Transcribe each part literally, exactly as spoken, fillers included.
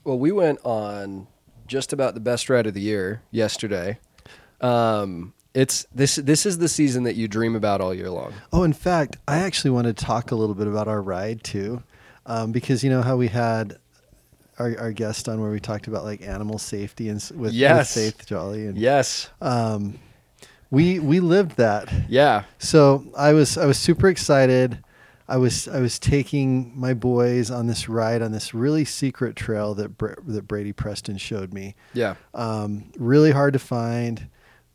Well, we went on just about the best ride of the year yesterday. Um, it's this. This is the season that you dream about all year long. Oh, in fact, I actually want to talk a little bit about our ride too, um, because you know how we had our, our guest on where we talked about like animal safety and s- with, Yes. with Faith Jolly, and Yes. um, we we lived that. Yeah. So I was I was super excited. I was I was taking my boys on this ride on this really secret trail that Br- that Brady Preston showed me. Yeah. Um, really hard to find.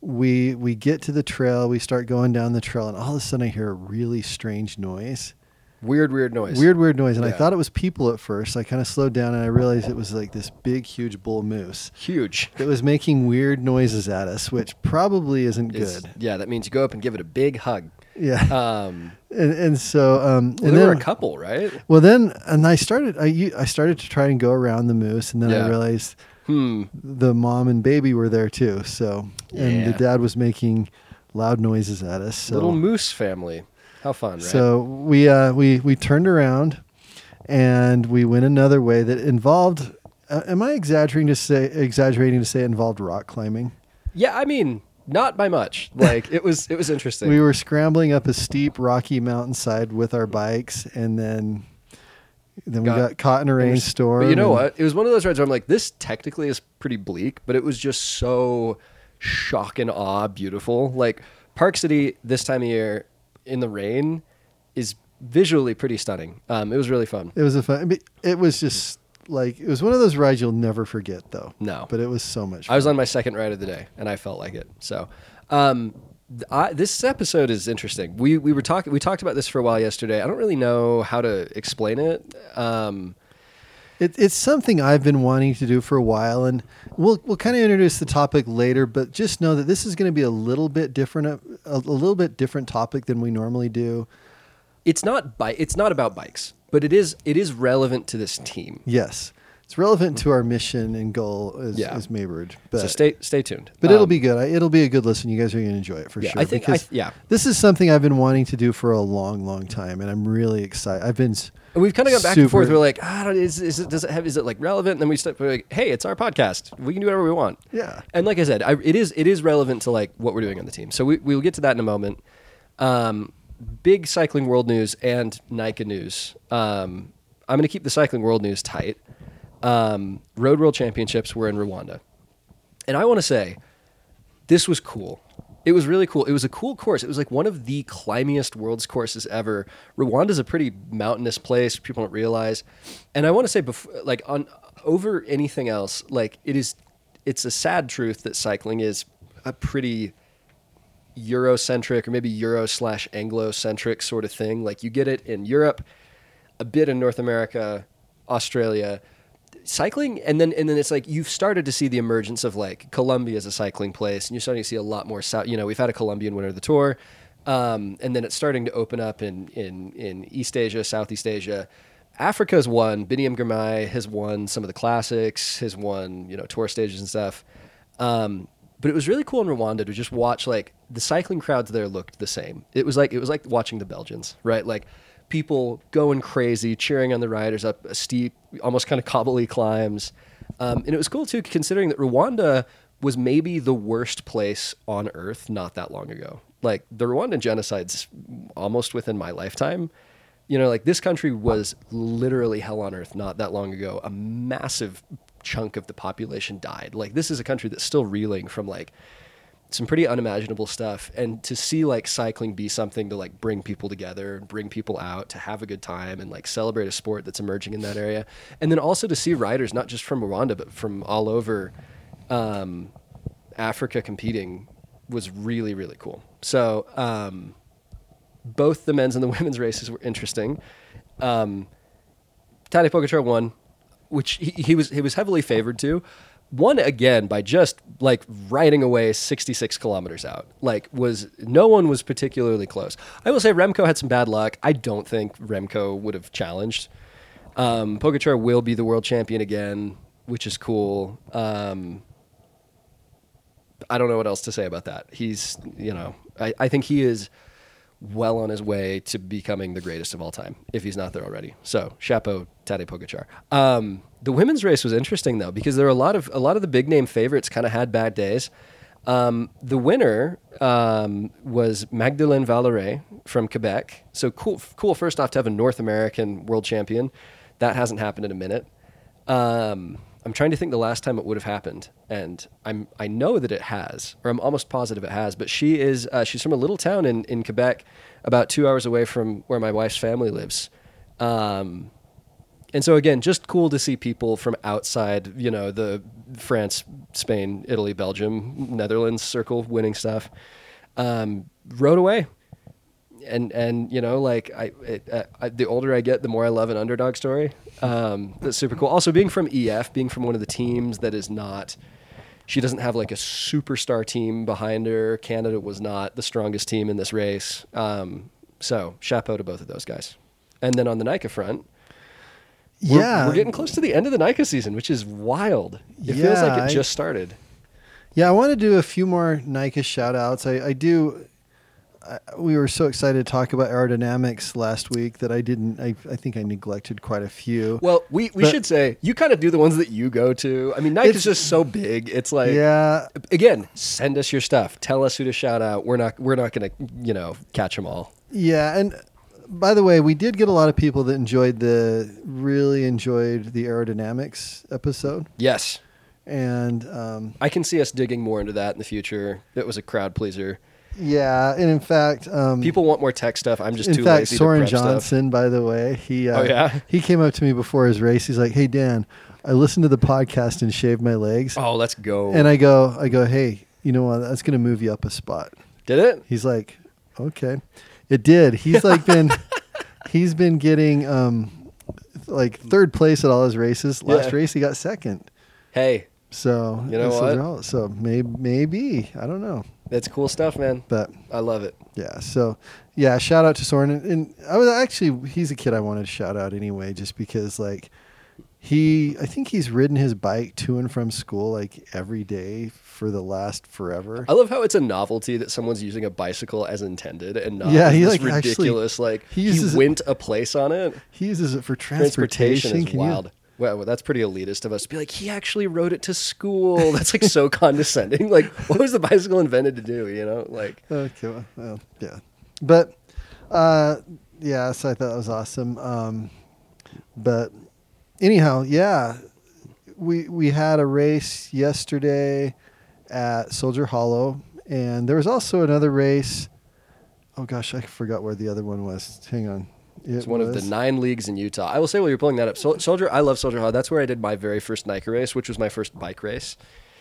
We we get to the trail, we start going down the trail, and all of a sudden I hear a really strange noise. Weird, weird noise. Weird, weird noise. And I Yeah. thought it was people at first. I kind of slowed down and I realized it was like this big, huge bull moose Huge. that was making weird noises at us, which probably isn't It's- good. Yeah, that means you go up and give it a big hug. Yeah. Um, and, and so, um, well, and there then, were a couple, right? well, then, and I started, I, u- I started to try and go around the moose, and then Yeah. I realized Hmm. the mom and baby were there too. So, and the Yeah. dad was making loud noises at us. So, Little moose family. How fun, right? so we, uh, we, we turned around and we went another way that involved, uh, am I exaggerating to say, exaggerating to say it involved rock climbing? yeah, I mean, not by much. Like it was, it was interesting. We were scrambling up a steep rocky mountainside with our bikes, and then then we Got- got caught in a rainstorm. But you know and- what? It was one of those rides where I'm like, this technically is pretty bleak, but it was just so shock and awe beautiful. Like Park City this time of year in the rain is visually pretty stunning. Um, it was really fun. It was a fun. It was just like it was one of those rides you'll never forget, though. No. but it was so much fun. I was on my second ride of the day, and I felt like it. So, um, th- I, this episode is interesting. We we were talking. We talked about this for a while yesterday. I don't really know how to explain it. Um, It, it's something I've been wanting to do for a while, and we'll we'll kind of introduce the topic later. But just know that this is going to be a little bit different, a, a little bit different topic than we normally do. it's not bi- It's not about bikes, but it is. It is relevant to this team. Yes, it's relevant to our mission and goal as, Yeah. as Maybird. But so stay stay tuned. But it'll Um, be good. I, it'll be a good listen. You guys are going to enjoy it for Yeah, sure. I think I- because yeah. this is something I've been wanting to do for a long, long time, and I'm really excited. I've been. s- And we've kind of gone back and super- forth. We're like, ah, I don't- is, is it, does it have, is it like relevant? And then we start, we're like, hey, it's our podcast. We can do whatever we want. Yeah. And like I said, I, it is, it is relevant to like what we're doing on the team. So we, we will get to that in a moment. Um, big cycling world news and Nike news. Um, I'm going to keep the cycling world news tight. Um, Road World Championships were in Rwanda. And I want to say, this was cool. It was really cool. It was a cool course. It was like one of the climbiest world's courses ever. Rwanda's a pretty mountainous place. People don't realize. And I want to say, before, like on over anything else, like it is, it's a sad truth that cycling is a pretty Eurocentric or maybe Euro slash Anglo-centric sort of thing. Like you get it in Europe, a bit in North America, Australia. Cycling, and then and then it's like you've started to see the emergence of like Colombia as a cycling place, and you're starting to see a lot more south. You know, we've had a Colombian winner of the tour, um, and then it's starting to open up in in in East Asia, Southeast Asia. Africa's won. Biniam Girmay has won some of the classics. Has won you know tour stages and stuff. Um, but it was really cool in Rwanda to just watch like the cycling crowds there looked the same. It was like it was like watching the Belgians, right? Like people going crazy, cheering on the riders up a steep, almost kind of cobbly climbs. Um, and it was cool too, considering that Rwanda was maybe the worst place on earth not that long ago. Like the Rwandan genocide's almost within my lifetime. You know, like this country was literally hell on earth not that long ago. A massive chunk of the population died. Like this is a country that's still reeling from like some pretty unimaginable stuff. And to see like cycling be something to like bring people together and bring people out to have a good time and like celebrate a sport that's emerging in that area. And then also to see riders, not just from Rwanda, but from all over um, Africa competing was really, really cool. So um, both the men's and the women's races were interesting. Um, Tadej Pogacar won, which he, he was he was heavily favored to. Won again by just like riding away sixty-six kilometers out. Like was no one was particularly close. I will say Remco had some bad luck. I don't think Remco would have challenged. Um, Pogacar will be the world champion again, which is cool. Um, I don't know what else to say about that. He's, you know, I, I think he is well on his way to becoming the greatest of all time, if he's not there already. So, chapeau, Tadej Pogacar. Um, the women's race was interesting though, because there were a lot of a lot of the big name favorites kind of had bad days. Um, the winner um, was Magdalene Valeray from Quebec. So cool, cool. First off, to have a North American world champion, that hasn't happened in a minute. Um, I'm trying to think the last time it would have happened, and I'm I know that it has, or I'm almost positive it has. But she is uh, she's from a little town in in Quebec, about two hours away from where my wife's family lives. Um, And so again, just cool to see people from outside, you know, the France, Spain, Italy, Belgium, Netherlands circle winning stuff. Um, rode away, and and you know, like I, it, uh, I, the older I get, the more I love an underdog story. Um, that's super cool. Also, being from E F, being from one of the teams that is not, she doesn't have like a superstar team behind her. Canada was not the strongest team in this race. Um, so chapeau to both of those guys. And then on the NICA front. We're, Yeah. we're getting close to the end of the NICA season, which is wild. It Yeah, feels like it I- just started. Yeah, I want to do a few more NICA shout outs. I, I do. I, we were so excited to talk about aerodynamics last week that I didn't, I, I think I neglected quite a few. Well, we, we But- should say, you kind of do the ones that you go to. I mean, NICA is It's- just so big. It's like, yeah. again, send us your stuff. Tell us who to shout out. We're not, we're not going to, you know, catch them all. Yeah. And by the way, we did get a lot of people that enjoyed the, really enjoyed the aerodynamics episode. Yes. And um, I can see us digging more into that in the future. It was a crowd pleaser. yeah. And in fact, um, People want more tech stuff. I'm just in too fact, lazy Soren to prep stuff. Johnson, by the way, he uh, Oh, yeah? he came up to me before his race. He's like, "Hey Dan, I listened to the podcast and shaved my legs." Oh, let's go. And I go, I go, "Hey, you know what? That's going to move you up a spot." Did it? He's like, "Okay." It did. He's like been he's been getting um like third place at all his races. Last Yeah. race he got second. Hey, So, You know so, what? they're all- so maybe maybe, I don't know. that's cool stuff, man. But I love it. yeah, so yeah, shout out to Soren. And, and I was actually, he's a kid I wanted to shout out anyway, just because like he, I think he's ridden his bike to and from school like every day for the last forever. I love how it's a novelty that someone's using a bicycle as intended and not Yeah, as he, this like, actually- ridiculous, like, he he, uses it- went a place on it. He uses it for transportation. Transportation is Can you- wild. Well, well, that's pretty elitist of us to be like, he actually rode it to school. That's like so condescending. Like, what was the bicycle invented to do, you know? Like, Okay, well, well, yeah, but uh, yeah, so I thought that was awesome. Um, but anyhow, yeah, we we had a race yesterday at Soldier Hollow, and there was also another race. Oh gosh, I forgot where the other one was. Hang on, it it's one of the was- nine leagues in Utah. I will say while you're pulling that up, Sol- Soldier, I love Soldier Hollow. That's where I did my very first NICA race, which was my first bike race.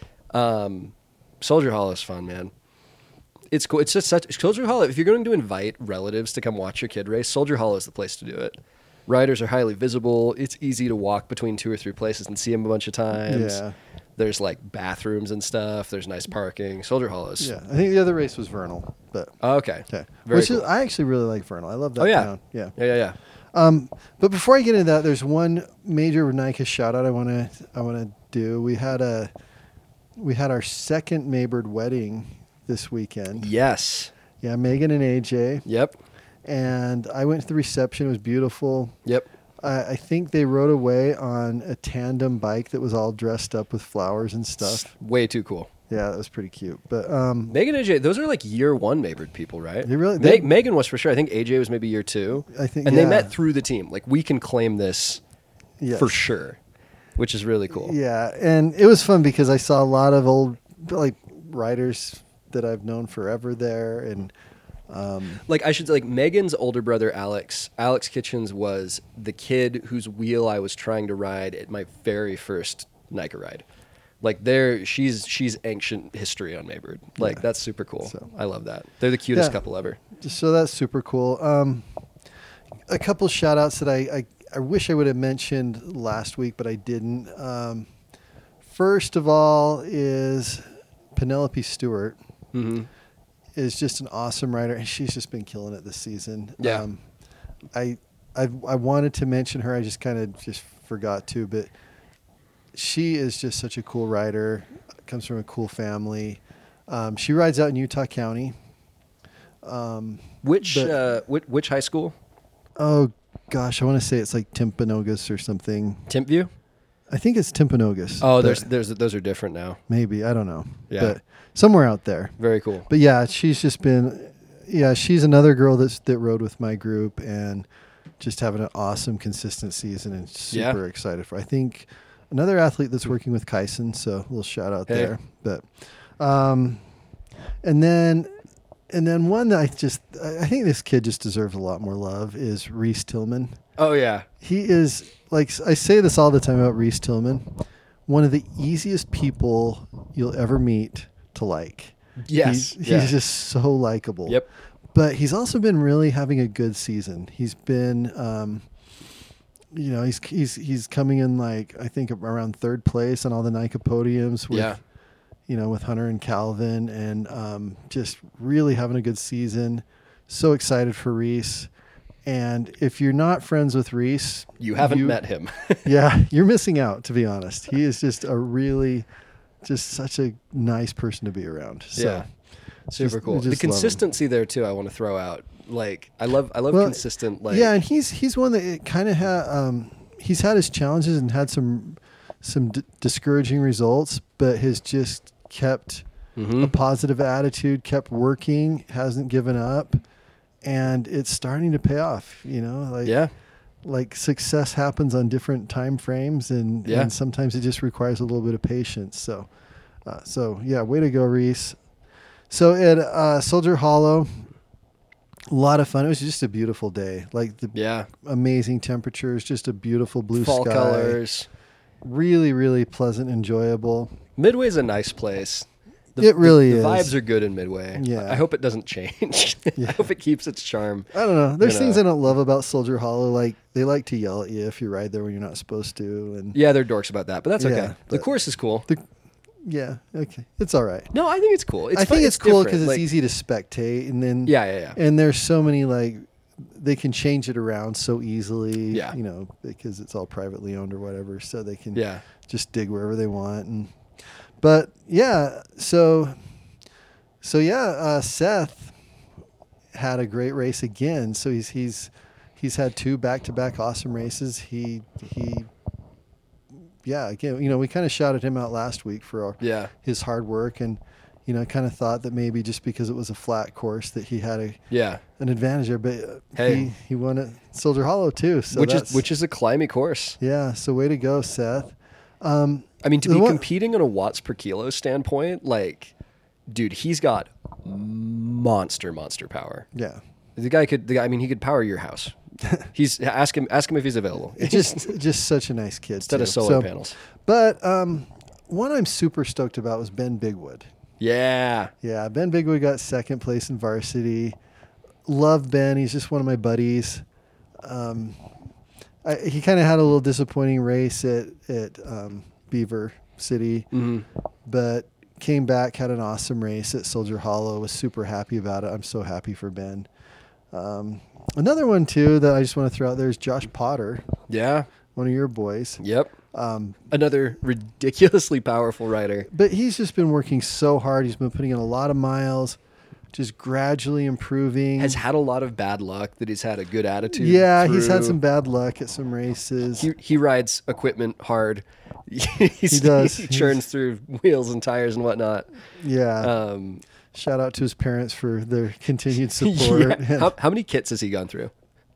Um, Soldier Hollow is fun, man. It's cool. It's just such Soldier Hollow. If you're going to invite relatives to come watch your kid race, Soldier Hollow is the place to do it. Riders are highly visible. It's easy to walk between two or three places and see them a bunch of times. Yeah. There's like bathrooms and stuff. There's nice parking. Soldier Hollow is. Yeah, I think the other race was Vernal, but Oh, okay. okay, Very which cool. is I actually really like Vernal. I love that Oh, yeah. town. Yeah. Yeah, yeah, yeah. Um, but before I get into that, there's one major NICA shout out I want to I want to do. We had a we had our second Maybird wedding this weekend. Yes. Yeah, Megan and A J, Yep. and I went to the reception. It was beautiful. Yep. I, I think they rode away on a tandem bike that was all dressed up with flowers and stuff. Way too cool. Yeah, that was pretty cute. But um, Megan and A J, those are like year one Maybird people, right? They really- Me- they- Megan was for sure. I think A J was maybe year two. I think- and yeah. they met through the team. Like we can claim this yes. for sure, which is really cool. Yeah, and it was fun because I saw a lot of old like riders that I've known forever there, and um, Like I should say, like Megan's older brother Alex, Alex Kitchens was the kid whose wheel I was trying to ride at my very first NICA ride. Like there, she's she's ancient history on Maybird. Like Yeah. that's super cool. So- I love that. They're the cutest Yeah. couple ever. so that's super cool. Um, a couple shout outs that I, I I wish I would have mentioned last week, but I didn't. Um, first of all is Penelope Stewart. Mm-hmm. Is just an awesome rider, and she's just been killing it this season. Yeah. Um, I, I I wanted to mention her. I just kind of just forgot to, but she is just such a cool rider. Comes from a cool family. Um, she rides out in Utah County. Um, Which but- uh, which, which high school? oh gosh, I want to say it's like Timpanogos or something. Timpview? I think it's Timpanogos. Oh, but there's there's those are different now. maybe I don't know. Yeah. But somewhere out there. Very cool. But yeah, she's just been, yeah, she's another girl that's that rode with my group and just having an awesome, consistent season and Yeah. super excited for. I think another athlete that's working with Kyson, so a little shout out Hey. there. But, um, and then, and then one that I just, I I think this kid just deserves a lot more love is Reese Tillman. Oh yeah. He is, like, I say this all the time about Reese Tillman, one of the easiest people you'll ever meet to like. Yes. He's, yeah. he's just so likable. Yep. But he's also been really having a good season. He's been, um, you know, he's he's he's coming in like I think around third place on all the NICA podiums with, Yeah. you know, with Hunter and Calvin, and um, just really having a good season. So excited for Reese. And if you're not friends with Reese, You haven't you- met him. yeah, you're missing out. To be honest, he is just a really, just such a nice person to be around. So, Yeah. Super just- cool. we The just love him. consistency there too. I want to throw out. Like I love I love Well, consistent. Like yeah, and he's he's one that kind of had um, he's had his challenges and had some some d- discouraging results, but has just kept Mhm. a positive attitude, kept working, hasn't given up, and it's starting to pay off. You know, like yeah. like success happens on different time frames, and, Yeah. and sometimes it just requires a little bit of patience. So, uh, so yeah, way to go, Reese. So at uh, Soldier Hollow, a lot of fun. It was just a beautiful day. Like the Yeah. amazing temperatures, just a beautiful blue Fall sky. colors. Really, really pleasant, enjoyable. Midway's a nice place. It really the, is. The vibes are good in Midway. Yeah. I hope it doesn't change. Yeah. I hope it keeps its charm. I don't know. There's You things know. I don't love about Soldier Hollow. Like they like to yell at you if you ride there when you're not supposed to. And Yeah, they're dorks about that, but that's Yeah, okay. The but- course is cool. the, yeah, okay, it's all right. No, I think it's cool. It's I fun- think it's, cool different. because it's Like, easy to spectate, and then Yeah, yeah, yeah. and there's so many like they can change it around so easily. Yeah. you know, because it's all privately owned or whatever, so they can Yeah. just dig wherever they want. And but yeah, so so yeah, uh, Seth had a great race again. So he's he's he's had two back to back awesome races. He he. Yeah, again, you know, we kind of shouted him out last week for our, Yeah. his hard work, and you know, kind of thought that maybe just because it was a flat course that he had a Yeah. an advantage there. But uh, Hey. he he won at Soldier Hollow too. So which that's, is which is a climby course. yeah. So way to go, Seth. Um, I mean, to The be one- competing on a watts per kilo standpoint, like, dude, he's got monster, monster power. yeah. The guy could, the guy, I mean, he could power your house. He's ask him, ask him if he's available. It's just just such a nice kid. Instead too. of solar So- panels. But um, one I'm super stoked about was Ben Bigwood. Yeah, Yeah, Ben Bigwood got second place in varsity. Love Ben. He's just one of my buddies. Um, I, he kind of had a little disappointing race at at um, Beaver City, hmm but came back, had an awesome race at Soldier Hollow. Was super happy about it. I'm so happy for Ben. Um, another one too that I just want to throw out there is Josh Potter, yeah, one of your boys. yep. Um, Another ridiculously powerful rider. But he's just been working so hard. He's been putting in a lot of miles, just gradually improving. Has had a lot of bad luck that he's had a good attitude. yeah, he's had through. some bad luck at some races. He he rides equipment hard. He's- He does. He churns through wheels and tires and whatnot. yeah. Um, Shout out to his parents for their continued support. yeah. How, how many kits has he gone through?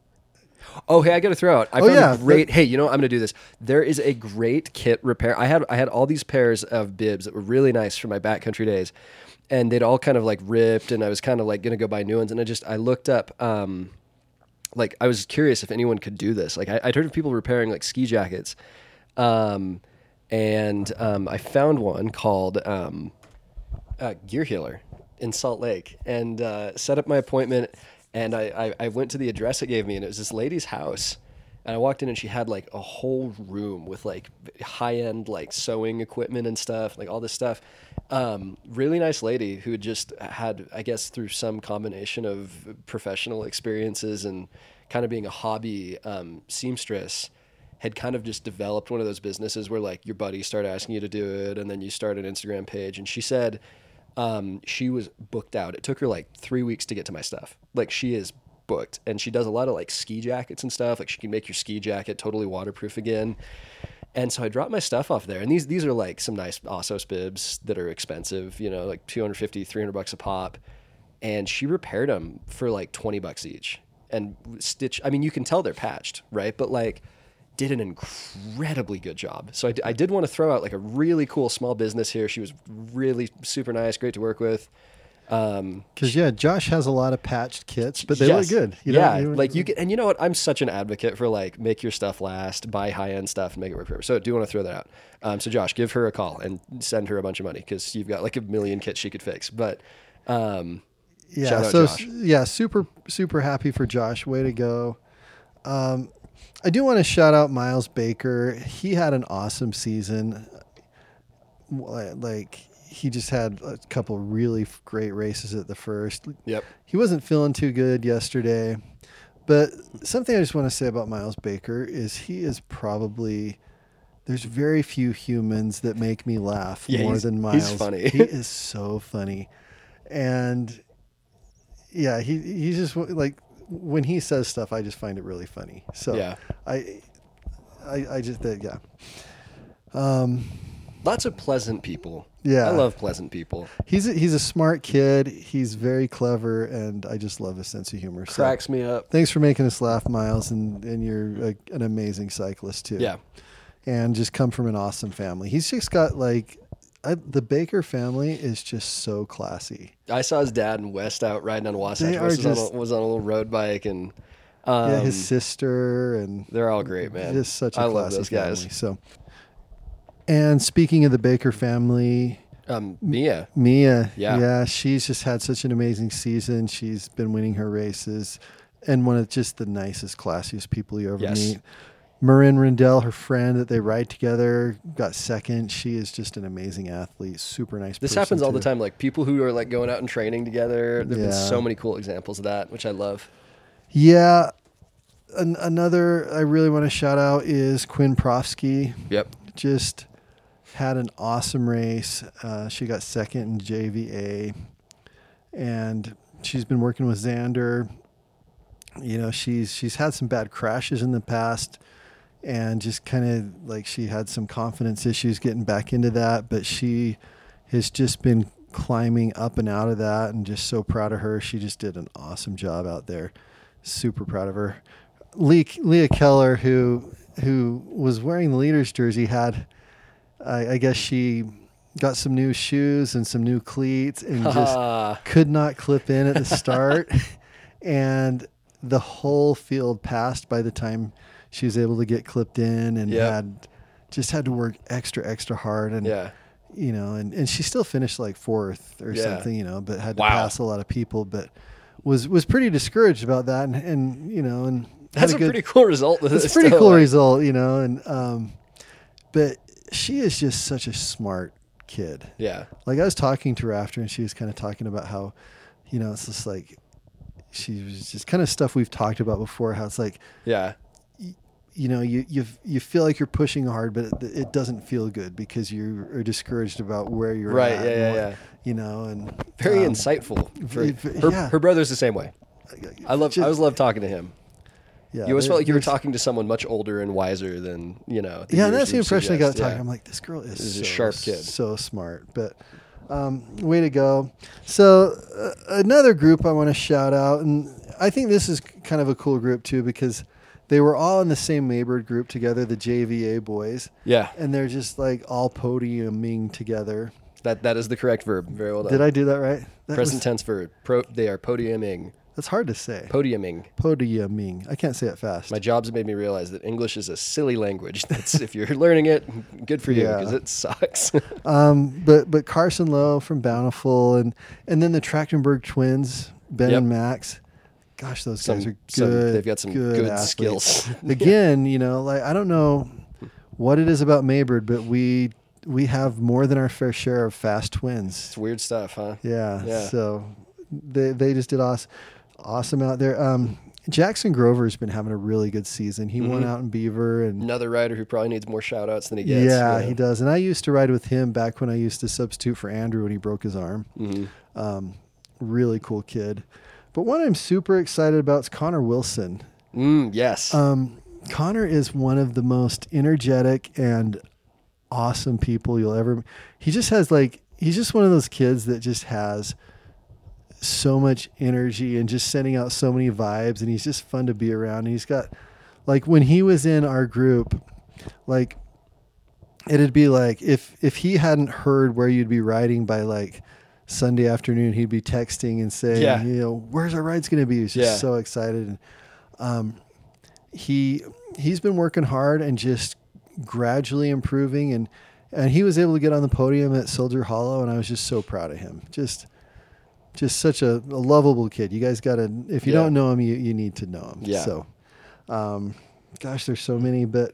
Oh, hey, I got to throw out. I Oh, found yeah, a great. Hey, you know, I'm going to do this. There is a great kit repair. I had I had all these pairs of bibs that were really nice from my backcountry days, and they'd all kind of like ripped, and I was kind of like going to go buy new ones, and I just I looked up. Um, like I was curious if anyone could do this. Like I, I'd heard of people repairing like ski jackets, um, and um, I found one called um, uh, Gear Healer in Salt Lake, and uh, set up my appointment. And I, I, I went to the address it gave me, and it was this lady's house. And I walked in, and she had like a whole room with like high end like sewing equipment and stuff, like all this stuff. Um, really nice lady who had just had, I guess, through some combination of professional experiences and kind of being a hobby um, seamstress, had kind of just developed one of those businesses where like your buddies start asking you to do it, and then you start an Instagram page. And she said, Um, she was booked out. It took her like three weeks to get to my stuff. Like she is booked, and she does a lot of like ski jackets and stuff. Like she can make your ski jacket totally waterproof again. And so I dropped my stuff off there, and these these are like some nice Ossos bibs that are expensive, you know, like two hundred fifty, three hundred bucks a pop. And she repaired them for like twenty bucks each, and stitch. I mean, you can tell they're patched, right? But like, did an incredibly good job. So I, d- I did want to throw out like a really cool small business here. She was really super nice, great to work with. Um, Because yeah, Josh has a lot of patched kits, but they yes. look good. You yeah, know, like you can, and you know what? I'm such an advocate for like make your stuff last, buy high end stuff, and make it work forever. So I do want to throw that out. Um, so Josh, give her a call and send her a bunch of money because you've got like a million kits she could fix. But um, yeah, shout out so Josh. yeah, super super happy for Josh. Way to go. Um, I do want to shout out Miles Baker. He had an awesome season. Like he just had a couple really great races at the first. Yep. He wasn't feeling too good yesterday, but something I just want to say about Miles Baker is he is probably, there's very few humans that make me laugh Yeah, more he's- than he's Miles. funny. He is so funny. And yeah, he he's just like, when he says stuff, I just find it really funny. So Yeah. I, I, I just, that, yeah. Um, Lots of pleasant people. Yeah. I love pleasant people. He's a, he's a smart kid. He's very clever, and I just love his sense of humor. So Cracks me up. thanks for making us laugh, Miles, and, and you're a, an amazing cyclist too. Yeah. And just come from an awesome family. He's just got like, I, the Baker family is just so classy. I saw his dad and West out riding on Wasatch. They are West was, just- on a, was on a little road bike, and um, yeah, his sister, and they're all great, man. just such a I classy love those guys. family. So, and speaking of the Baker family, Um, Mia. Mia, Yeah. yeah, she's just had such an amazing season. She's been winning her races, and one of just the nicest, classiest people you ever Yes. meet. Marin Rindell, her friend that they ride together, got second. She is just an amazing athlete, super nice. This person, happens all the too. time. Like people who are like going out and training together. There've Yeah. been so many cool examples of that, which I love. Yeah, an, another I really want to shout out is Quinn Profsky. Yep. Just had an awesome race. Uh, she got second in J V A, and she's been working with Xander. You know, she's she's had some bad crashes in the past, and just kind of like she had some confidence issues getting back into that, but she has just been climbing up and out of that, and just so proud of her. She just did an awesome job out there. Super proud of her. Lee, Leah Keller, who who was wearing the leader's jersey, had I, I guess she got some new shoes and some new cleats and just could not clip in at the start. And the whole field passed by the time she was able to get clipped in, and Yep. had just had to work extra, extra hard. And, Yeah. you know, and, and she still finished like fourth or Yeah. something, you know, but had to Wow. pass a lot of people, but was, was pretty discouraged about that. And, and you know, and had That's a, good, pretty cool result. it's a pretty cool result, you know, and, um, but she is just such a smart kid. Yeah. Like I was talking to her after, and she was kind of talking about how, you know, it's just like, she was just kind of stuff we've talked about before, how it's like, Yeah. you know, you you you feel like you're pushing hard, but it, it doesn't feel good because you are discouraged about where you're Right. at. Yeah. and Yeah. what- yeah. You know, and Very um, insightful. For, v- her, yeah. her brother's the same way. I love. just- I always love talking to him. Yeah, You always there- felt like you were there's- talking to someone much older and wiser than you know. Yeah, and years that's the would impression I got suggest. talking. Yeah. I'm like, this girl is, This is so, a sharp kid. so smart. But um, way to go. So uh, another group I want to shout out, and I think this is kind of a cool group too, because they were all in the same Maybird group together, the J V A boys, Yeah, and they're just like all podiuming together. that that is the correct verb. Very well done. Did I do that right? That Present was- tense verb. Pro, they are podiuming. That's hard to say. Podiuming. Podiuming. I can't say it fast. My jobs have made me realize that English is a silly language. That's if you're learning it, good for you Yeah. because it sucks. Um, but but Carson Lowe from Bountiful, and and then the Trachtenberg twins, Ben Yep. and Max. Gosh, those Some- guys are some- good. they've got some good athletes. skills. Again, you know, like I don't know what it is about Maybird, but we we have more than our fair share of fast twins. It's weird stuff, huh? Yeah. Yeah. So they they just did awesome, awesome out there. Um, Jackson Grover's been having a really good season. He Mhm. won out in Beaver, and Another rider who probably needs more shout outs than he gets. yeah, you know? he does. And I used to ride with him back when I used to substitute for Andrew when he broke his arm. Mhm. Um, really cool kid. But one I'm super excited about is Connor Wilson. Mm, yes. Um, Connor is one of the most energetic and awesome people you'll ever. He just has like he's just one of those kids that just has so much energy and just sending out so many vibes, and he's just fun to be around. And he's got like when he was in our group, like it'd be like if if he hadn't heard where you'd be riding by like Sunday afternoon, he'd be texting and saying, Yeah. you know, where's our rides going to be? He's just Yeah. so excited. And um, he he's been working hard and just gradually improving, and and he was able to get on the podium at Soldier Hollow, and I was just so proud of him. Just just such a, a lovable kid. You guys got to, if you Yeah. don't know him, you, you need to know him. Yeah. So, um, gosh, there's so many, but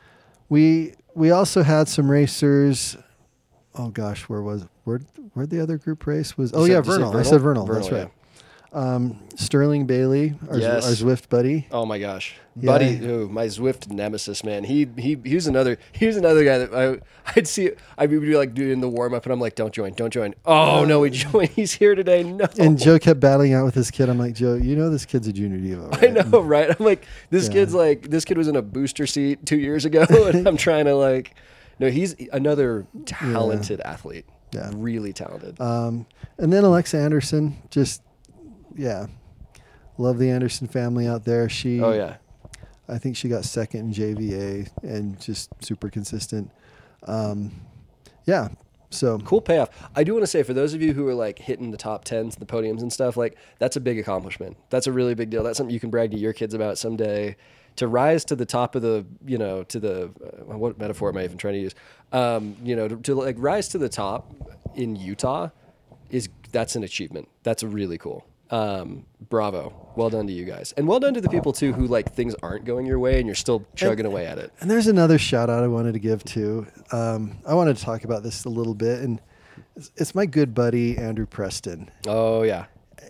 we we also had some racers. Oh gosh, where was where where'd the other group race was? Oh You yeah, said- you said Vernal. I said Vernal. Vernal, That's right. Um, Sterling Bailey, our, Yes. our Zwift buddy. Oh my gosh, Yeah. buddy! Ooh, my Zwift nemesis, man. He he he was another. He was another guy that I I'd see. I'd be like doing the warm up, and I'm like, "Don't join, don't join." Oh no, he joined. He's here today. No. And Joe kept battling out with this kid. I'm like, Joe, you know this kid's a junior diva, right? I know, right? I'm like, this Yeah. kid's like, this kid was in a booster seat two years ago, and I'm trying to like, no, he's another talented athlete. Yeah. Really talented. Um, and then Alexa Anderson, just yeah, love the Anderson family out there. She, oh yeah. I think she got second in J V A and just super consistent. Um, yeah, so Cool payoff. I do want to say, for those of you who are like hitting the top tens, the podiums and stuff, like that's a big accomplishment. That's a really big deal. That's something you can brag to your kids about someday. To rise to the top of the, you know, to the, uh, what metaphor am I even trying to use? Um, you know, to, to like rise to the top in Utah is, that's an achievement. That's really cool. Um, bravo. Well done to you guys. And well done to the people too who like things aren't going your way and you're still chugging away at it. And there's another shout out I wanted to give too. Um, I wanted to talk about this a little bit, and it's, it's my good buddy Andrew Preston. Oh yeah.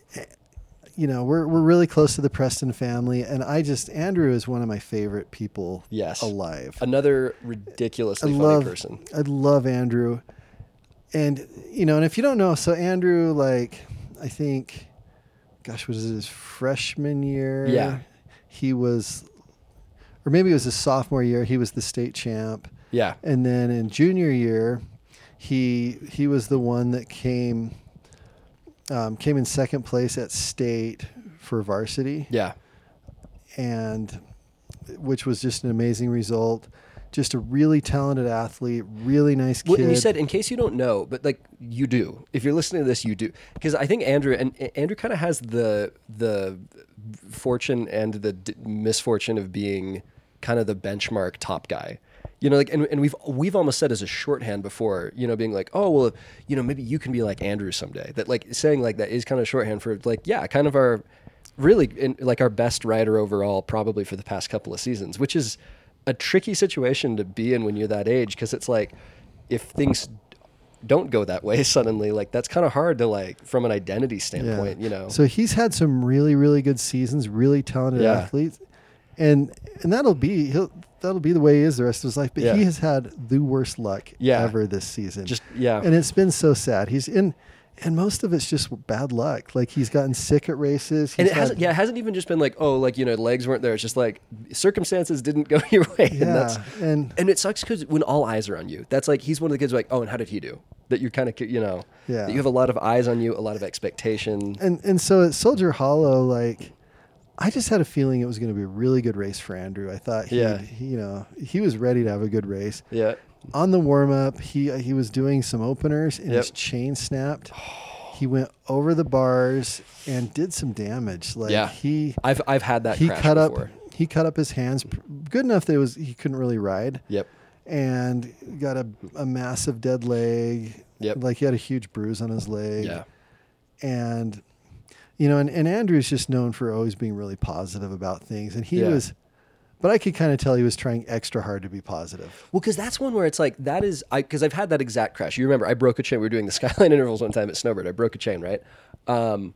You know, we're we're really close to the Preston family, and I just Andrew is one of my favorite people Yes. alive. Another ridiculously I funny love person. I love Andrew, and you know, and if you don't know, so Andrew, like I think, gosh, was it his freshman year? Yeah. he was, or maybe it was his sophomore year. He was the state champ. Yeah. And then in junior year, he he was the one that came um, came in second place at state for varsity, Yeah. and which was just an amazing result. Just a really talented athlete, really nice kid. Well, and you said, in case you don't know, but like you do. If you're listening to this, you do, because I think Andrew and and Andrew kind of has the the fortune and the d- misfortune of being kind of the benchmark top guy. You know, like, and, and we've we've almost said as a shorthand before, you know, being like, oh well, you know, maybe you can be like Andrew someday. That like saying like that is kind of shorthand for like, yeah, kind of our really in, like our best rider overall, probably for the past couple of seasons, which is a tricky situation to be in when you're that age, because it's like if things don't go that way suddenly, like that's kind of hard to like from an identity standpoint, you know. So he's had some really, really good seasons, really talented Yeah. athletes, and and that'll be he'll that'll be the way he is the rest of his life. But Yeah. he has had the worst luck Yeah. ever this season. Just yeah. And it's been so sad. He's in, and most of it's just bad luck. Like he's gotten sick at races. And He's it hasn't, had- yeah, it hasn't even just been like, oh, like, you know, legs weren't there. It's just like circumstances didn't go your way. And yeah, that's, and and it sucks because when all eyes are on you, that's like, he's one of the kids like, oh, and how did he do? That you're kind of, you know, Yeah. that you have a lot of eyes on you, a lot of expectation. and and so at Soldier Hollow, like I just had a feeling it was going to be a really good race for Andrew. I thought, he, Yeah. he, you know, he was ready to have a good race. Yeah. On the warm up, he he was doing some openers and Yep. his chain snapped. He went over the bars and did some damage. Like Yeah. he I've, I've had that he crash cut before. up he cut up his hands p- good enough that it was he couldn't really ride, Yep. and got a, a massive dead leg. Yep. Like he had a huge bruise on his leg. Yeah. And you know, and, and Andrew's just known for always being really positive about things, and he Yeah. was, but I could kind of tell he was trying extra hard to be positive. Well, because that's one where it's like, that is, I because I've had that exact crash. You remember, I broke a chain. We were doing the Skyline intervals one time at Snowbird. I broke a chain, right? Um,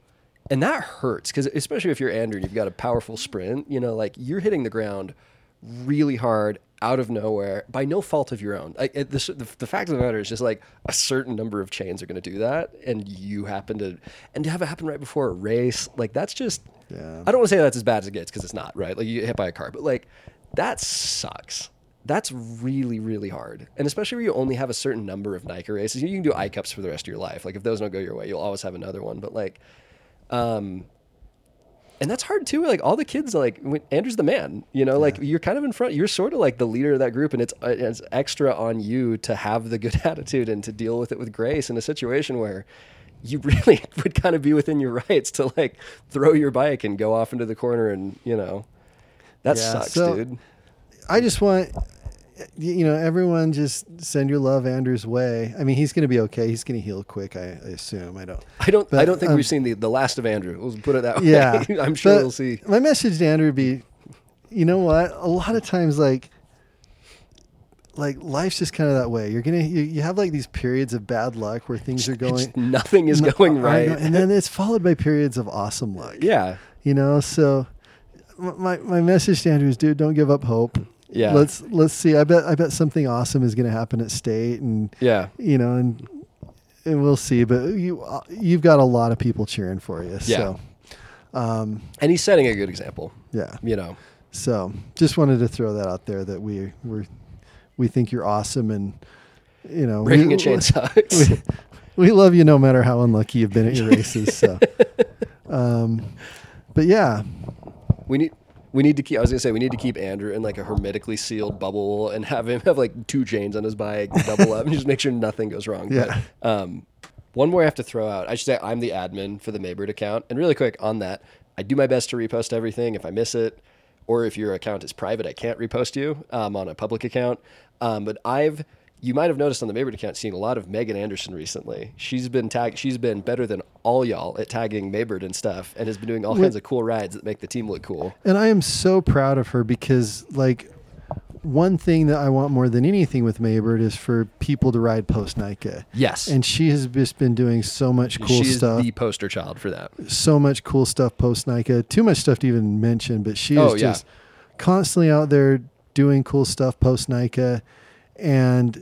And that hurts because especially if you're Andrew and you've got a powerful sprint, you know, like you're hitting the ground really hard out of nowhere by no fault of your own. Like it, the, the, the fact of the matter is just like a certain number of chains are going to do that. And you happen to, and to have it happen right before a race, like that's just, Yeah. I don't want to say that's as bad as it gets because it's not, right? Like you get hit by a car, but like that sucks. That's really, really hard. And especially where you only have a certain number of Nike races. You can do I Cups for the rest of your life. Like if those don't go your way, you'll always have another one. But like, um, and that's hard too. Like all the kids, like when, Andrew's the man, you know, like you're kind of in front, you're sort of like the leader of that group, and it's, it's extra on you to have the good attitude and to deal with it with grace in a situation where you really would kind of be within your rights to like throw your bike and go off into the corner. And, you know, that Yeah, sucks, so dude. I just want, you know, everyone just send your love Andrew's way. I mean, he's going to be okay. He's going to heal quick, I, I assume. I don't. I don't. But, I don't think um, we've seen the, the last of Andrew. We'll put it that way. Yeah. I'm sure But we'll see. My message to Andrew would be, you know what? A lot of times, like, like life's just kind of that way. You're gonna you, you have like these periods of bad luck where things are going. Just nothing is No, going I right. know, and then it's followed by periods of awesome luck. Yeah. You know, so my my message to Andrew is, dude, don't give up hope. Yeah. Let's let's see. I bet I bet something awesome is going to happen at state, and Yeah. you know, and and we'll see. But you uh, you've got a lot of people cheering for you. Yeah. So, um, And he's setting a good example. yeah. You know. So just wanted to throw that out there that we we we think you're awesome, and you know, Breaking we, a chain sucks. We, we love you no matter how unlucky you've been at your races. So, um, but yeah, We need. We need to keep. I was gonna say we need to keep Andrew in like a hermetically sealed bubble and have him have like two chains on his bike, double up, and just make sure nothing goes wrong. Yeah. But, um, one more I have to throw out. I should say I'm the admin for the Maybird account, and really quick on that, I do my best to repost everything. If I miss it, or if your account is private, I can't repost you um, on a public account. Um, but I've. You might have noticed on the Maybird account, seeing a lot of Megan Anderson recently. She's been tag. She's been better than all y'all at tagging Maybird and stuff, and has been doing all Wh- kinds of cool rides that make the team look cool. and I am so proud of her because like one thing that I want more than anything with Maybird is for people to ride post Nike. Yes, And she has just been doing so much cool she is stuff. the poster child for that. so much cool stuff post Nike. Too much stuff to even mention, but she is Oh, yeah. just constantly out there doing cool stuff post Nike, and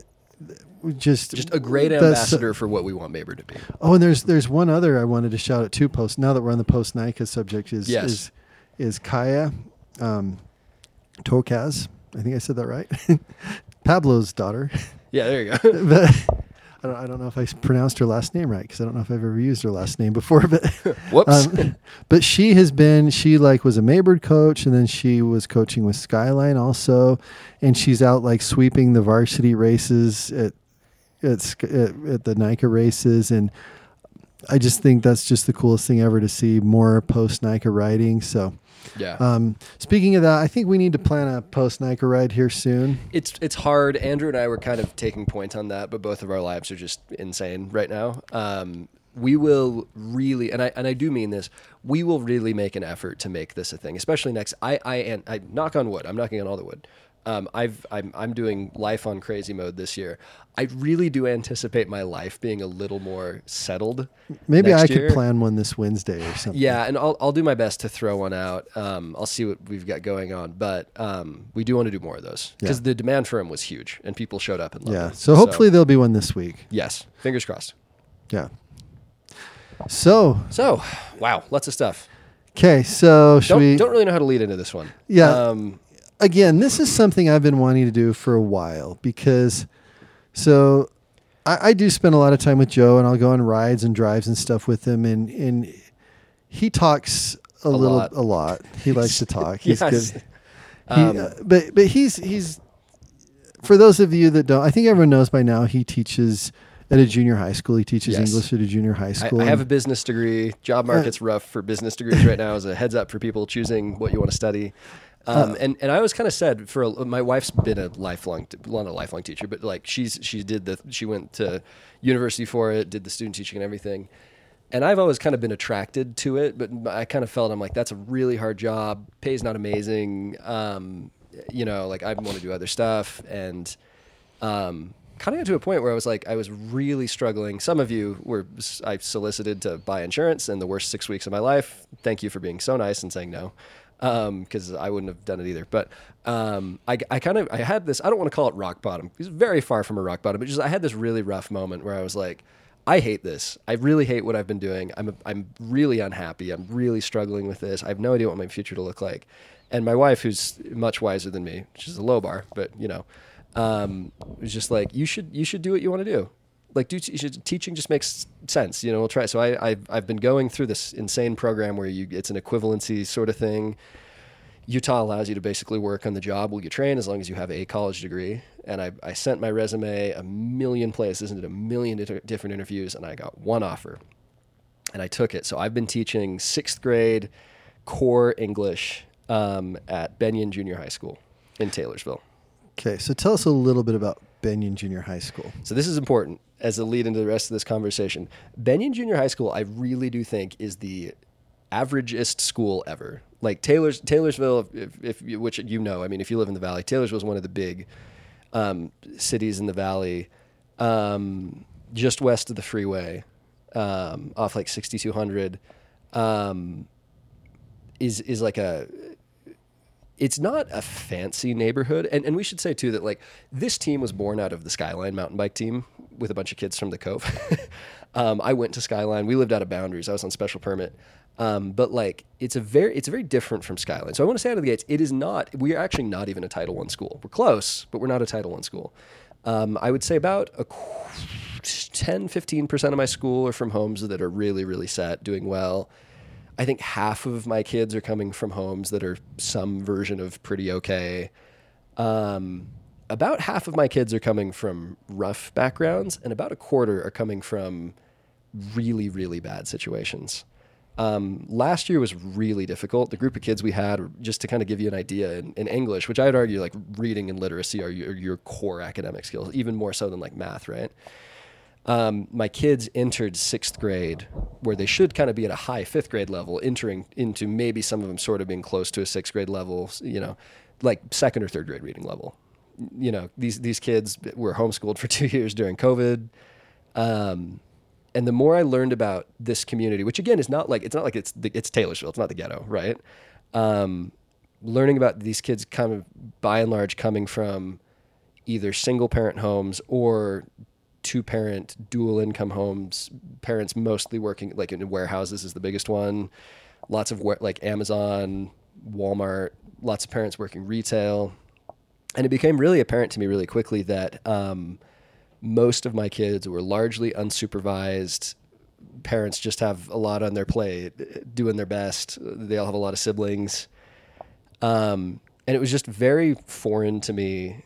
just Just a great that's- ambassador for what we want Maybird to be. Oh, and there's there's one other I wanted to shout out too. Post now that we're on the post Nike subject is Yes. is is Kaya um, Tokaz. I think I said that right. Pablo's daughter. Yeah, there you go. But I don't, I don't know if I pronounced her last name right because I don't know if I've ever used her last name before. But Whoops. um, but she has been she like was a Maybird coach, and then she was coaching with Skyline also, and she's out like sweeping the varsity races at at, Sk- at, at the Nike races, and I just think that's just the coolest thing ever to see more post Nike riding. So. yeah. Um, speaking of that, I think we need to plan a post Nike ride here soon. It's it's hard. Andrew and I were kind of taking point on that, but both of our lives are just insane right now. Um, we will really, and I and I do mean this, we will really make an effort to make this a thing, especially next. I I and I knock on wood. I'm knocking on all the wood. Um, I've I'm I'm doing life on crazy mode this year. I really do anticipate my life being a little more settled. Maybe next I could year. plan one this Wednesday or something. Yeah, and I'll I'll do my best to throw one out. Um, I'll see what we've got going on, but um, we do want to do more of those because Yeah. the demand for them was huge, and people showed up and loved Yeah. it. So hopefully there'll be one this week. yes, fingers crossed. Yeah. So, So, wow, lots of stuff. okay. So should Don't we? don't really know how to lead into this one. Yeah. Um, Again, this is something I've been wanting to do for a while because, so I, I do spend a lot of time with Joe, and I'll go on rides and drives and stuff with him, and and he talks a, A little lot. a lot. He likes to talk. He's Yes. good. He, Um, uh, but but he's he's for those of you that don't, I think everyone knows by now. He teaches at a junior high school. He teaches Yes. English at a junior high I, school. I have a and- business degree. Job market's rough for business degrees right now. As a heads up for people choosing what you want to study. Um, Uh, and, and I always kind of said for a, my wife's been a lifelong, well, not a lifelong teacher, but like she's she did the she went to university for it, did the student teaching and everything. And I've always kind of been attracted to it, but I kind of felt I'm like that's a really hard job, pays not amazing. Um, you know, like I want to do other stuff, and um, kind of got to a point where I was like, I was really struggling. Some of you were, I solicited to buy insurance in the worst six weeks of my life. Thank you for being so nice and saying no, because um, I wouldn't have done it either. But um, I, I kind of, I had this, I don't want to call it rock bottom. It's very far from a rock bottom, but just I had this really rough moment where I was like, I hate this. I really hate what I've been doing. I'm, I'm really unhappy. I'm really struggling with this. I have no idea what my future to look like. And my wife, who's much wiser than me, which is a low bar, but you know, um, was just like, you should, you should do what you want to do. Like, do you should, teaching just makes sense. You know, we'll try. So I, I've, I've been going through this insane program where you, it's an equivalency sort of thing. Utah allows you to basically work on the job while you train as long as you have a college degree. And I, I sent my resume a million places and did a million di- different interviews, and I got one offer. And I took it. So I've been teaching sixth grade core English um, at Benyon Junior High School in Taylorsville. Okay, so tell us a little bit about Benyon Junior High School. So this is important as a lead into the rest of this conversation. Benyon Junior High School, I really do think, is the averagest school ever. Like Taylor's, Taylorsville, if, if you, which you know, I mean, if you live in the Valley, Taylorsville is one of the big um, cities in the Valley, um, just west of the freeway, um, off like sixty-two hundred, um, is is like a. It's not a fancy neighborhood, and and we should say too that like this team was born out of the Skyline mountain bike team with a bunch of kids from the Cove. um, I went to Skyline. We lived out of Boundaries. I was on special permit. Um, but like it's a very it's very different from Skyline. So I want to say out of the gates, it is not. We are actually not even a Title One school. We're close, but we're not a Title One school. Um, I would say about a ten, fifteen percent of my school are from homes that are really, really set, doing well. I think half of my kids are coming from homes that are some version of pretty okay. Um, about half of my kids are coming from rough backgrounds, and about a quarter are coming from really, really bad situations. Um, last year was really difficult. The group of kids we had, just to kind of give you an idea, in, in English, which I'd argue like reading and literacy are your, your core academic skills, even more so than like math, right? Um, my kids entered sixth grade where they should kind of be at a high fifth grade level, entering into maybe some of them sort of being close to a sixth grade level, you know, like second or third grade reading level. You know, these, these kids were homeschooled for two years during COVID. Um, And the more I learned about this community, which again is not like it's not like it's the, it's Taylorsville, it's not the ghetto, right? Um, learning about these kids, kind of by and large, coming from either single parent homes or two parent dual income homes. Parents mostly working like in warehouses is the biggest one. Lots of like Amazon, Walmart. Lots of parents working retail, and it became really apparent to me really quickly that. Um, Most of my kids were largely unsupervised. Parents just have a lot on their plate, doing their best. They all have a lot of siblings. Um, and it was just very foreign to me,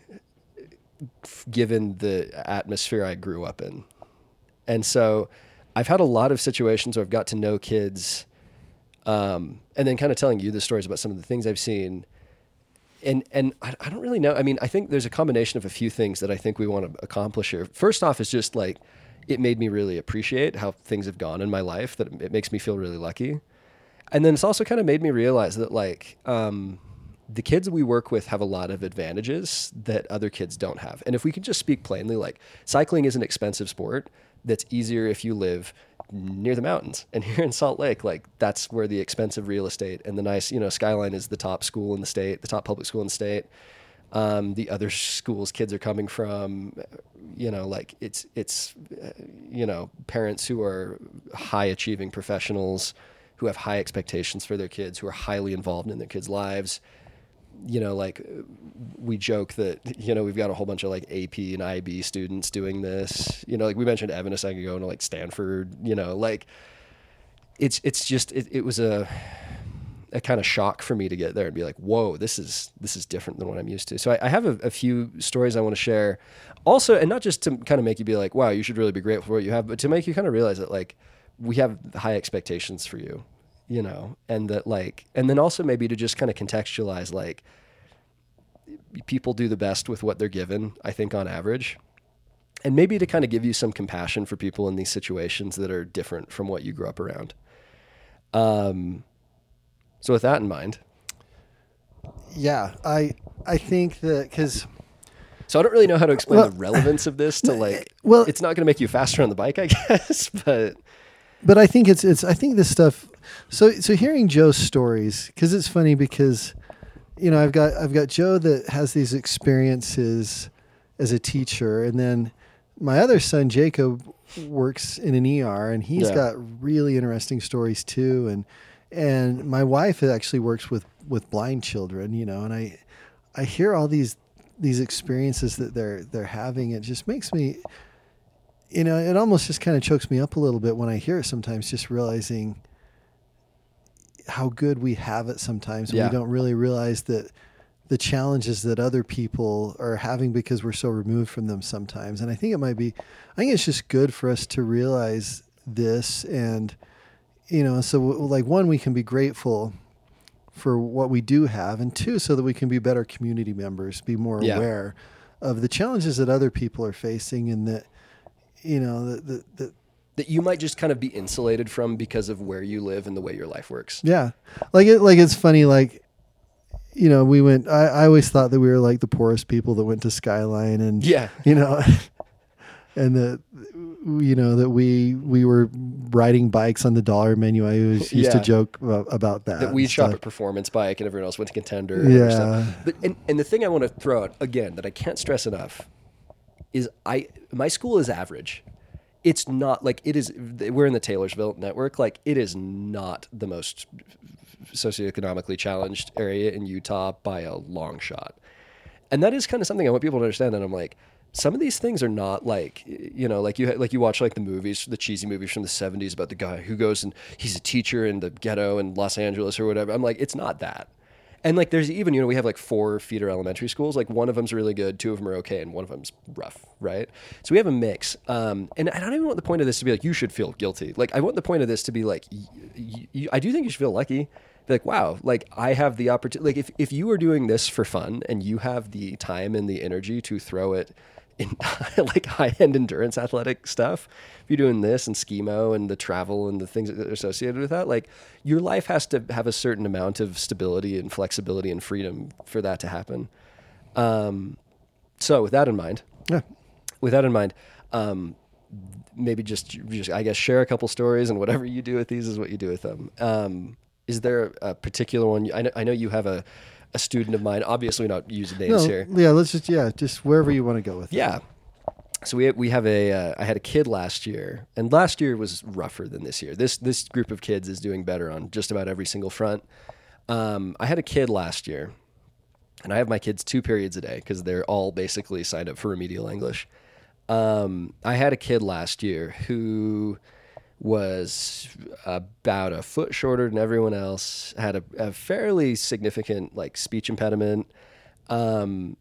given the atmosphere I grew up in. And so I've had a lot of situations where I've got to know kids, um, and then kind of telling you the stories about some of the things I've seen. And and I, I don't really know. I mean, I think there's a combination of a few things that I think we want to accomplish here. First off is just like, it made me really appreciate how things have gone in my life, that it makes me feel really lucky. And then it's also kind of made me realize that like um, the kids we work with have a lot of advantages that other kids don't have. And if we could just speak plainly, like cycling is an expensive sport that's easier if you live near the mountains. And here in Salt Lake, like that's where the expensive real estate and the nice, you know, Skyline is the top school in the state, the top public school in the state. Um, the other schools kids are coming from, you know, like it's, it's, uh, you know, parents who are high achieving professionals who have high expectations for their kids, who are highly involved in their kids' lives. You know, like we joke that, you know, we've got a whole bunch of like A P and I B students doing this, you know, like we mentioned Evan a second ago, to like Stanford, you know, like it's, it's just, it, it was a, a kind of shock for me to get there and be like, whoa, this is, this is different than what I'm used to. So I, I have a, a few stories I want to share also, and not just to kind of make you be like, wow, you should really be grateful for what you have, but to make you kind of realize that like, we have high expectations for you. You know, and that like, and then also maybe to just kind of contextualize, like people do the best with what they're given, I think on average, and maybe to kind of give you some compassion for people in these situations that are different from what you grew up around. Um, so with that in mind. Yeah, I, I think that cause So I don't really know how to explain Well- the relevance of this to like, Well- it's not going to make you faster on the bike, I guess, but But I think it's it's I think this stuff. So so hearing Joe's stories, because it's funny because, you know, I've got I've got Joe that has these experiences as a teacher, and then my other son Jacob works in an E R, and he's Yeah. got really interesting stories too. And and my wife actually works with with blind children, you know, and I I hear all these these experiences that they're they're having. It just makes me, you know, it almost just kind of chokes me up a little bit when I hear it sometimes, just realizing how good we have it sometimes. Yeah. We don't really realize that the challenges that other people are having because we're so removed from them sometimes. And I think it might be, I think it's just good for us to realize this. And, you know, so like one, we can be grateful for what we do have, and two, so that we can be better community members, be more Yeah. aware of the challenges that other people are facing, and that, you know, that, that, that that you might just kind of be insulated from because of where you live and the way your life works. yeah, like it, like it's funny, like, you know, we went, I, I always thought that we were like the poorest people that went to Skyline, and, Yeah. you know, and that, you know, that we, we were riding bikes on the dollar menu. I always used to Yeah. joke about, about that. That we and shop stuff. at Performance Bike and everyone else went to Contender. And other Yeah. stuff. But, and, and the thing I want to throw out again that I can't stress enough is I my school is average. It's not like it is. We're in the Taylorsville network. Like it is not the most socioeconomically challenged area in Utah by a long shot. And that is kind of something I want people to understand. And I'm like, some of these things are not like, you know, like you like you watch like the movies, the cheesy movies from the seventies about the guy who goes and he's a teacher in the ghetto in Los Angeles or whatever. I'm like, it's not that. And like, there's even, you know, we have like four feeder elementary schools. Like one of them's really good, two of them are okay, and one of them's rough, right? So we have a mix. Um, and I don't even want the point of this to be like, you should feel guilty. Like I want the point of this to be like, y- y- y- I do think you should feel lucky. Be like, wow, like I have the opportunity. Like if, if you are doing this for fun and you have the time and the energy to throw it in like high-end endurance athletic stuff, if you're doing this and schemo and the travel and the things that are associated with that, like your life has to have a certain amount of stability and flexibility and freedom for that to happen. Um, so with that in mind, Yeah. with that in mind, um, maybe just, just, I guess, share a couple stories, and whatever you do with these is what you do with them. Um, is there a particular one? I know, I know you have a, a student of mine, obviously not using names No, here. yeah, let's just, yeah, just wherever you want to go with it. Yeah. So we we have a uh, I had a kid last year, and last year was rougher than this year. This this group of kids is doing better on just about every single front. Um, I had a kid last year, and I have my kids two periods a day because they're all basically signed up for remedial English. Um, I had a kid last year who was about a foot shorter than everyone else, had a, a fairly significant like speech impediment. Um,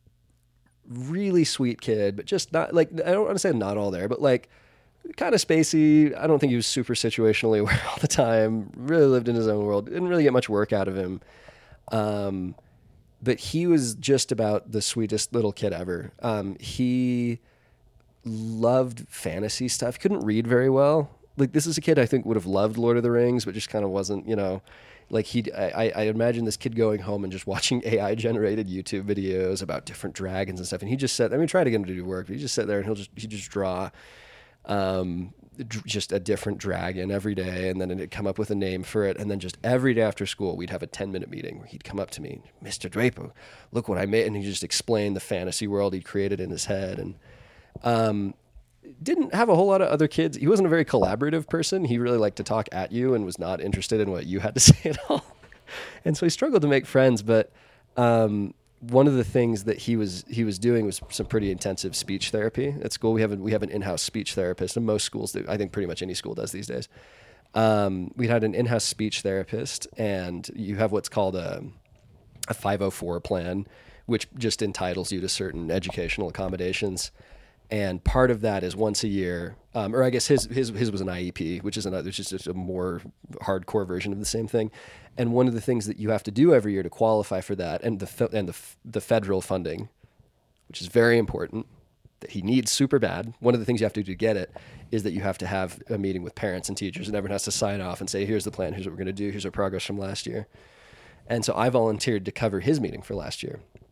really sweet kid, but just not like, I don't want to say not all there, but like kind of spacey. I don't think he was super situationally aware all the time, really lived in his own world, didn't really get much work out of him. Um, but he was just about the sweetest little kid ever. Um, he loved fantasy stuff. Couldn't read very well. Like this is a kid I think would have loved Lord of the Rings, but just kind of wasn't, you know, like he, I, I imagine this kid going home and just watching A I generated YouTube videos about different dragons and stuff. And he just said, I mean, try to get him to do work, but he just sit there and he'll just, he just draw, um, d- just a different dragon every day. And then it'd come up with a name for it. And then just every day after school, we'd have a ten minute meeting where he'd come up to me, Mister Draper, look what I made. And he just explained the fantasy world he'd created in his head. And, um, didn't have a whole lot of other kids. He wasn't a very collaborative person. He really liked to talk at you and was not interested in what you had to say at all. And so he struggled to make friends. But um, one of the things that he was he was doing was some pretty intensive speech therapy at school. We have a, we have an in-house speech therapist, and most schools do. I think pretty much any school does these days. Um, we had an in-house speech therapist, and you have what's called a a five oh four plan, which just entitles you to certain educational accommodations. And part of that is once a year, um, or I guess his his his was an I E P, which is another, which is just a more hardcore version of the same thing. And one of the things that you have to do every year to qualify for that, and the fe- and the the federal funding, which is very important, that he needs super bad. One of the things you have to do to get it is that you have to have a meeting with parents and teachers, and everyone has to sign off and say, "Here's the plan. Here's what we're going to do. Here's our progress from last year." And so I volunteered to cover his meeting for last year.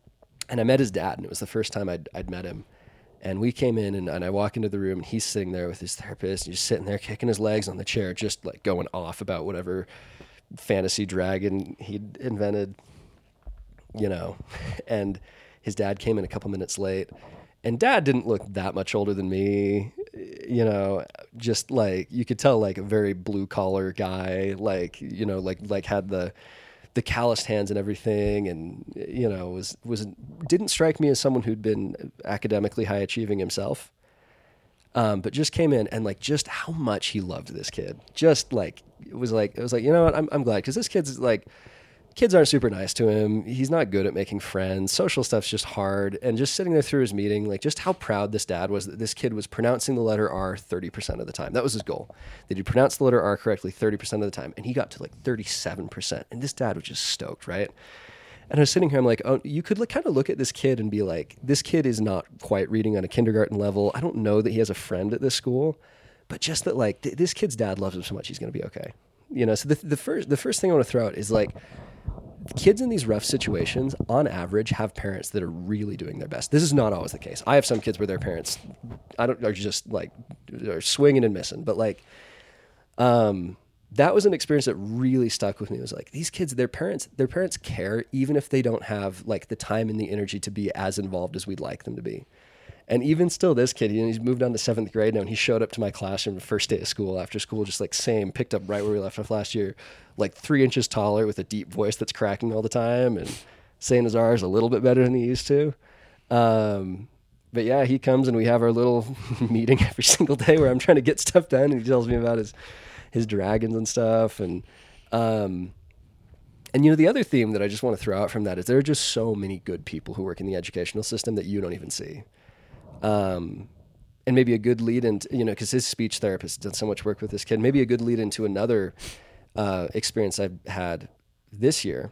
And I met his dad, and it was the first time I'd, I'd met him. And we came in, and, and I walk into the room, and he's sitting there with his therapist, and he's sitting there kicking his legs on the chair, just like going off about whatever fantasy dragon he'd invented, you know. And his dad came in a couple minutes late, and Dad didn't look that much older than me, you know, just like, you could tell, like a very blue collar guy, like, you know, like, like had the, the calloused hands and everything. And, you know, was, was, didn't strike me as someone who'd been academically high achieving himself. Um, but just came in and like, just how much he loved this kid. Just like, it was like, it was like, you know what, I'm, I'm glad. Cause this kid's like, kids aren't super nice to him. He's not good at making friends. Social stuff's just hard. And just sitting there through his meeting, like just how proud this dad was that this kid was pronouncing the letter R thirty percent of the time. That was his goal. That he pronounced the letter R correctly thirty percent of the time. And he got to like thirty-seven percent. And this dad was just stoked, right? And I was sitting here, I'm like, oh, you could look, kind of look at this kid and be like, this kid is not quite reading on a kindergarten level. I don't know that he has a friend at this school, but just that like th- this kid's dad loves him so much, he's going to be okay. You know, so the, the first, the first thing I want to throw out is like, kids in these rough situations, on average, have parents that are really doing their best. This is not always the case. I have some kids where their parents, I don't, are just like, are swinging and missing. But like, um, that was an experience that really stuck with me. It was like, these kids, their parents, their parents care, even if they don't have like the time and the energy to be as involved as we'd like them to be. And even still, this kid, you know, he's moved on to seventh grade now, and he showed up to my classroom the first day of school after school, just like same, picked up right where we left off last year, like three inches taller with a deep voice that's cracking all the time and saying his R's a little bit better than he used to. Um, but yeah, he comes and we have our little meeting every single day where I'm trying to get stuff done, and he tells me about his, his dragons and stuff. And, um, and you know, the other theme that I just want to throw out from that is there are just so many good people who work in the educational system that you don't even see. Um, and maybe a good lead into, you know, because his speech therapist did so much work with this kid, maybe a good lead into another uh, experience I've had this year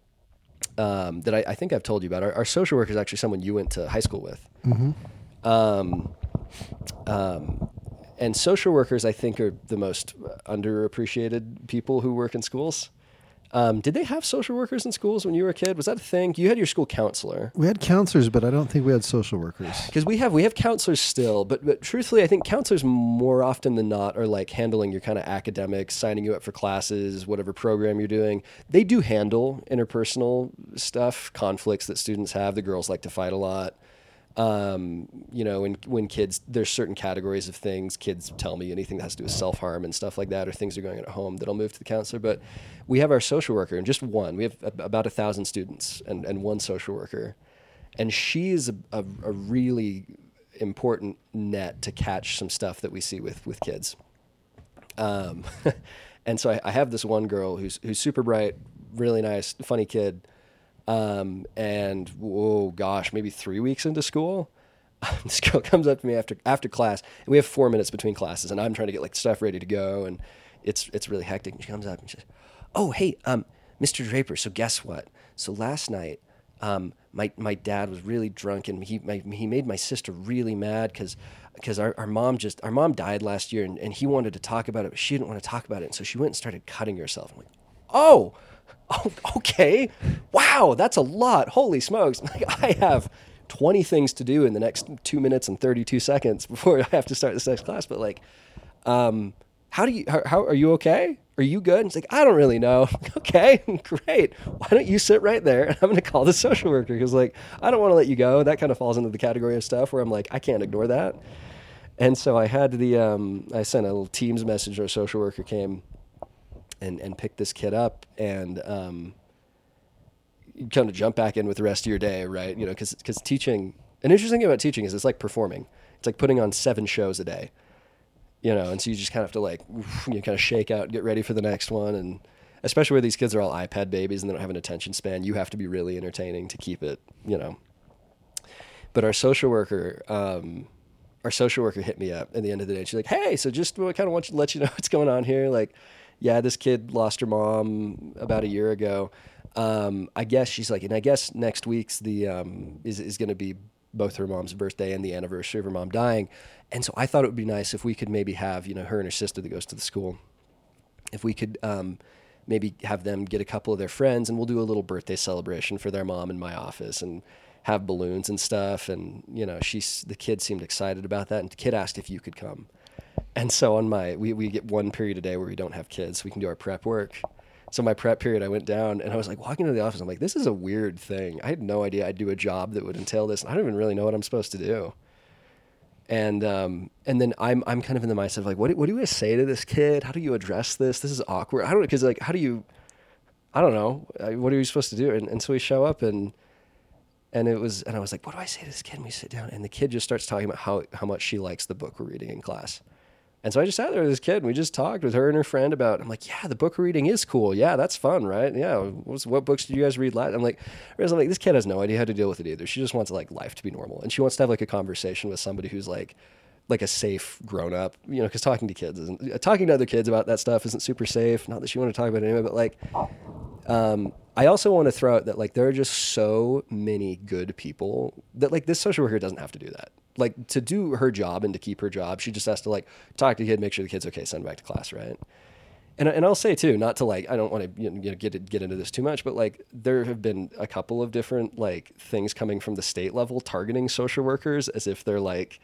um, that I, I think I've told you about. Our, our social worker is actually someone you went to high school with. Mm-hmm. Um, um, and social workers, I think, are the most underappreciated people who work in schools. Um, did they have social workers in schools when you were a kid? Was that a thing? You had your school counselor. We had counselors, but I don't think we had social workers. Because we have we have counselors still, but but truthfully, I think counselors more often than not are like handling your kind of academics, signing you up for classes, whatever program you're doing. They do handle interpersonal stuff, conflicts that students have. The girls like to fight a lot. Um, you know, when when kids, there's certain categories of things. Kids tell me anything that has to do with self-harm and stuff like that, or things are going on at home, that'll move to the counselor. But we have our social worker, and just one. We have a, about a thousand students and, and one social worker. And she is a, a, a really important net to catch some stuff that we see with, with kids. Um, and so I, I have this one girl who's who's super bright, really nice, funny kid. Um, and whoa, gosh, maybe three weeks into school, this girl comes up to me after, after class, and we have four minutes between classes, and I'm trying to get like stuff ready to go. And it's, it's really hectic. And she comes up and she says, "Oh, hey, um, Mister Draper. So guess what? So last night, um, my, my dad was really drunk, and he, my, he made my sister really mad because, because our, our mom just, our mom died last year, and, and he wanted to talk about it, but she didn't want to talk about it. And so she went and started cutting herself." I'm like, oh, Oh, okay. Wow, that's a lot. Holy smokes. Like, I have twenty things to do in the next two minutes and thirty-two seconds before I have to start this next class. But like, um, how do you, how, how are you okay? Are you good? And it's like, I don't really know. Okay, great. Why don't you sit right there, and I'm going to call the social worker, because like, I don't want to let you go. That kind of falls into the category of stuff where I'm like, I can't ignore that. And so I had the, um, I sent a little Teams message, our social worker came and and pick this kid up, and um, you kind of jump back in with the rest of your day, right? You know, because because teaching, an interesting thing about teaching is it's like performing. It's like putting on seven shows a day, you know, and so you just kind of have to like, you kind of shake out, get ready for the next one, and especially where these kids are all iPad babies and they don't have an attention span, you have to be really entertaining to keep it, you know. But our social worker, um, our social worker hit me up at the end of the day. She's like, "Hey, so just I kind of want to let you know what's going on here, like, yeah, this kid lost her mom about a year ago. Um, I guess," she's like, "and I guess next week's the um, is is going to be both her mom's birthday and the anniversary of her mom dying. And so I thought it would be nice if we could maybe have, you know, her and her sister that goes to the school, if we could um, maybe have them get a couple of their friends, and we'll do a little birthday celebration for their mom in my office and have balloons and stuff. And, you know, she's, the kid seemed excited about that. And the kid asked if you could come. And so on my, we, we get one period a day where we don't have kids. We can do our prep work. So my prep period, I went down and I was like walking into the office. I'm like, this is a weird thing. I had no idea I'd do a job that would entail this. I don't even really know what I'm supposed to do. And um, and then I'm I'm kind of in the mindset of like, what do, what do I say to this kid? How do you address this? This is awkward. I don't know, because like, how do you, I don't know, what are you supposed to do? And, and so we show up and and it was, and I was like, what do I say to this kid? And we sit down and the kid just starts talking about how how much she likes the book we're reading in class. And so I just sat there with this kid and we just talked with her and her friend about, I'm like, yeah, the book we're reading is cool. Yeah, that's fun, right? Yeah. What's, what books did you guys read last? I'm like, I'm like, this kid has no idea how to deal with it either. She just wants like life to be normal. And she wants to have like a conversation with somebody who's like, like a safe grown up, you know, cause talking to kids isn't, talking to other kids about that stuff isn't super safe. Not that she want to talk about it anyway, but like, um, I also want to throw out that like, there are just so many good people that like this social worker doesn't have to do that. Like to do her job and to keep her job, she just has to like talk to the kid, make sure the kid's okay, send him back to class, right? And and I'll say too, not to like, I don't want to you know, get get into this too much, but like there have been a couple of different like things coming from the state level targeting social workers as if they're like,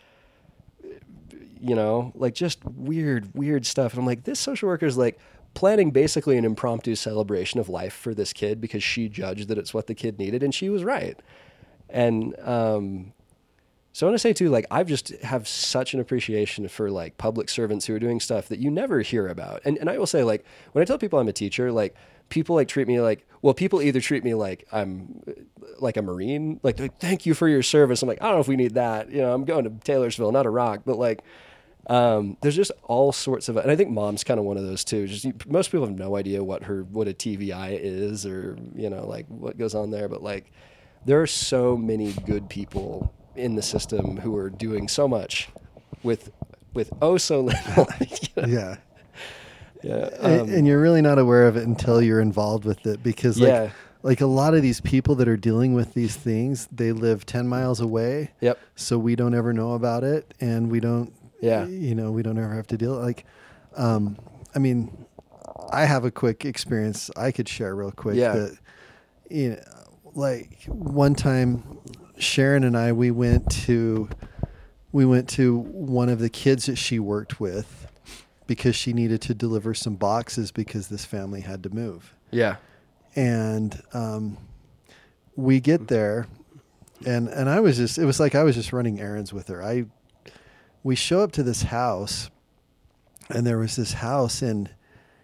you know, like just weird, weird stuff. And I'm like, this social worker is like planning basically an impromptu celebration of life for this kid because she judged that it's what the kid needed, and she was right. And um. So I want to say too, like, I've just have such an appreciation for like public servants who are doing stuff that you never hear about. And and I will say, like, when I tell people I'm a teacher, like people like treat me like, well, people either treat me like I'm like a Marine, like, like thank you for your service. I'm like, I don't know if we need that. You know, I'm going to Taylorsville, not Iraq, but like, um, there's just all sorts of, and I think mom's kind of one of those too. Just most people have no idea what her, what a T V I is or, you know, like what goes on there. But like, there are so many good people in the system who are doing so much with with oh so little. You know? Yeah. Yeah. Um, and, and you're really not aware of it until you're involved with it, because like yeah. like a lot of these people that are dealing with these things, they live ten miles away. Yep. So we don't ever know about it, and we don't yeah. you know, we don't ever have to deal like um I mean, I have a quick experience I could share real quick yeah. that you know, like one time Sharon and I, we went to, we went to one of the kids that she worked with because she needed to deliver some boxes because this family had to move. Yeah. And, um, we get there and, and I was just, it was like, I was just running errands with her. I, we show up to this house and there was this house and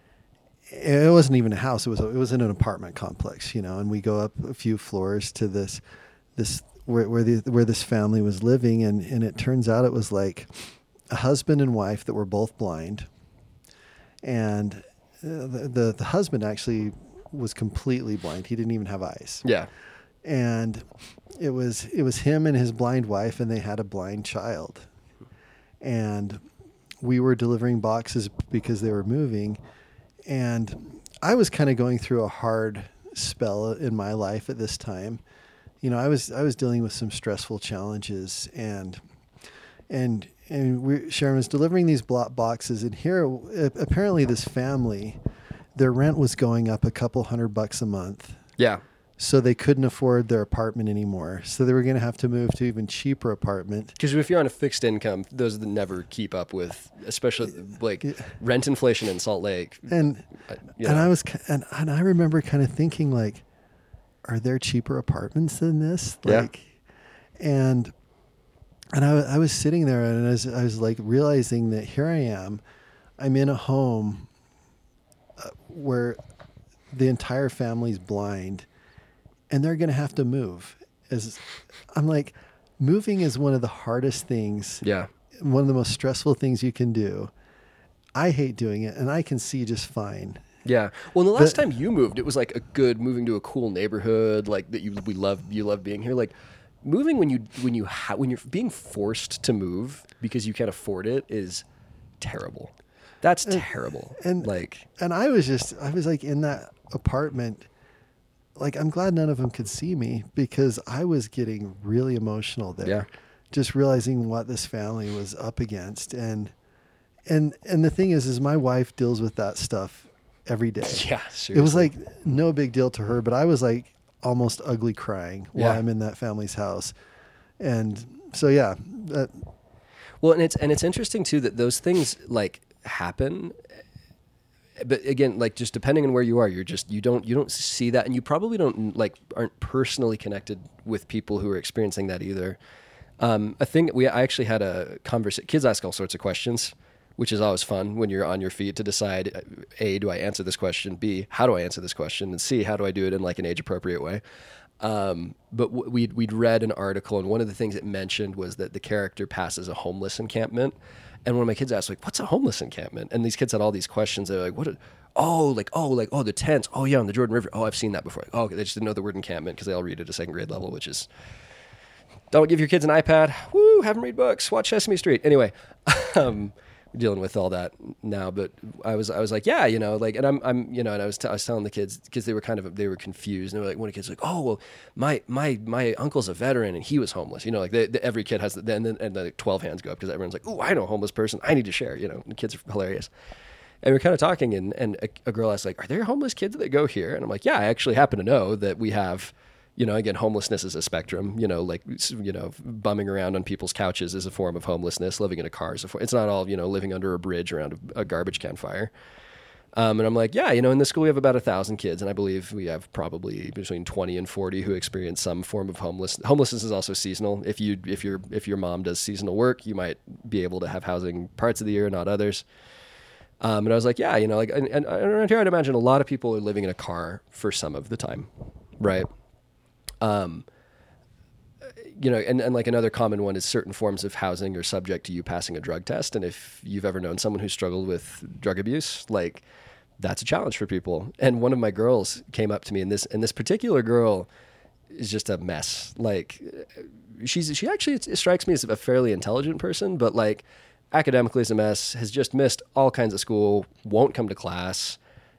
it wasn't even a house. It was, a, it was in an apartment complex, you know, and we go up a few floors to this, this, where where, the, where this family was living, and, and it turns out it was like a husband and wife that were both blind, and uh, the, the the husband actually was completely blind. He didn't even have eyes. Yeah, and it was it was him and his blind wife, and they had a blind child, and we were delivering boxes because they were moving, and I was kind of going through a hard spell in my life at this time. You know, I was I was dealing with some stressful challenges, and and and we, Sharon was delivering these block boxes, and here apparently this family, their rent was going up a couple hundred bucks a month. Yeah. So they couldn't afford their apartment anymore. So they were going to have to move to even cheaper apartment. Because if you're on a fixed income, those that never keep up with, especially like yeah. rent inflation in Salt Lake. And uh, and know. I was and, and I remember kind of thinking like, are there cheaper apartments than this? Like, yeah. And, and I, I was sitting there and I was, I was like realizing that here I am, I'm in a home uh, where the entire family's blind and they're going to have to move. As I'm like, moving is one of the hardest things. Yeah. One of the most stressful things you can do. I hate doing it and I can see just fine. Yeah. Well, the last but, time you moved, it was like a good moving to a cool neighborhood, like that you we love you love being here. Like moving when you when you ha- when you're being forced to move because you can't afford it is terrible. That's and, terrible. And like and I was just I was like in that apartment. Like I'm glad none of them could see me because I was getting really emotional there. Yeah. Just realizing what this family was up against, and and and the thing is, is my wife deals with that stuff every day. Yeah, seriously. It was like no big deal to her, but I was like, almost ugly crying while Yeah. I'm in that family's house. And so, yeah, that, Well, and it's and it's interesting too that those things like happen, but again, like just depending on where you are, you're just you don't you don't see that, and you probably don't like aren't personally connected with people who are experiencing that either. Um, a thing we I actually had a conversation. Kids ask all sorts of questions, which is always fun when you're on your feet to decide: A, do I answer this question? B, how do I answer this question? And C, how do I do it in like an age appropriate way? Um, but w- we'd, we'd read an article, and one of the things it mentioned was that the character passes a homeless encampment. And one of my kids asked, like, what's a homeless encampment? And these kids had all these questions. They're like, what? Are, oh, like, oh, like, oh, the tents. Oh, yeah, on the Jordan River. Oh, I've seen that before. Oh, they just didn't know the word encampment because they all read at a second grade level, which is, don't give your kids an iPad. Woo, have them read books. Watch Sesame Street. Anyway, um, dealing with all that now, but I was I was like, yeah, you know, like, and I'm I'm you know, and I was t- I was telling the kids because they were kind of they were confused, and they were like, one of the kids was like, oh, well, my my my uncle's a veteran and he was homeless, you know, like they, they, every kid has the, and then and the twelve hands go up because everyone's like, oh, I know a homeless person, I need to share, you know, and kids are hilarious. And we're kind of talking, and and a, a girl asked like, are there homeless kids that go here? And I'm like, yeah, I actually happen to know that we have. You know, again, homelessness is a spectrum, you know, like, you know, bumming around on people's couches is a form of homelessness. Living in a car is a form. It's not all, you know, living under a bridge around a, a garbage can fire. Um, and I'm like, yeah, you know, in this school we have about a thousand kids. And I believe we have probably between twenty and forty who experience some form of homeless. Homelessness is also seasonal. If you, if your, if your mom does seasonal work, you might be able to have housing parts of the year, not others. Um, and I was like, yeah, you know, like, and, and around here I'd imagine a lot of people are living in a car for some of the time, right? Um, you know, and, and like another common one is certain forms of housing are subject to you passing a drug test. And if you've ever known someone who struggled with drug abuse, like that's a challenge for people. And one of my girls came up to me, and this, and this particular girl is just a mess. Like she's, she actually, it strikes me as a fairly intelligent person, but like academically is a mess, has just missed all kinds of school, won't come to class,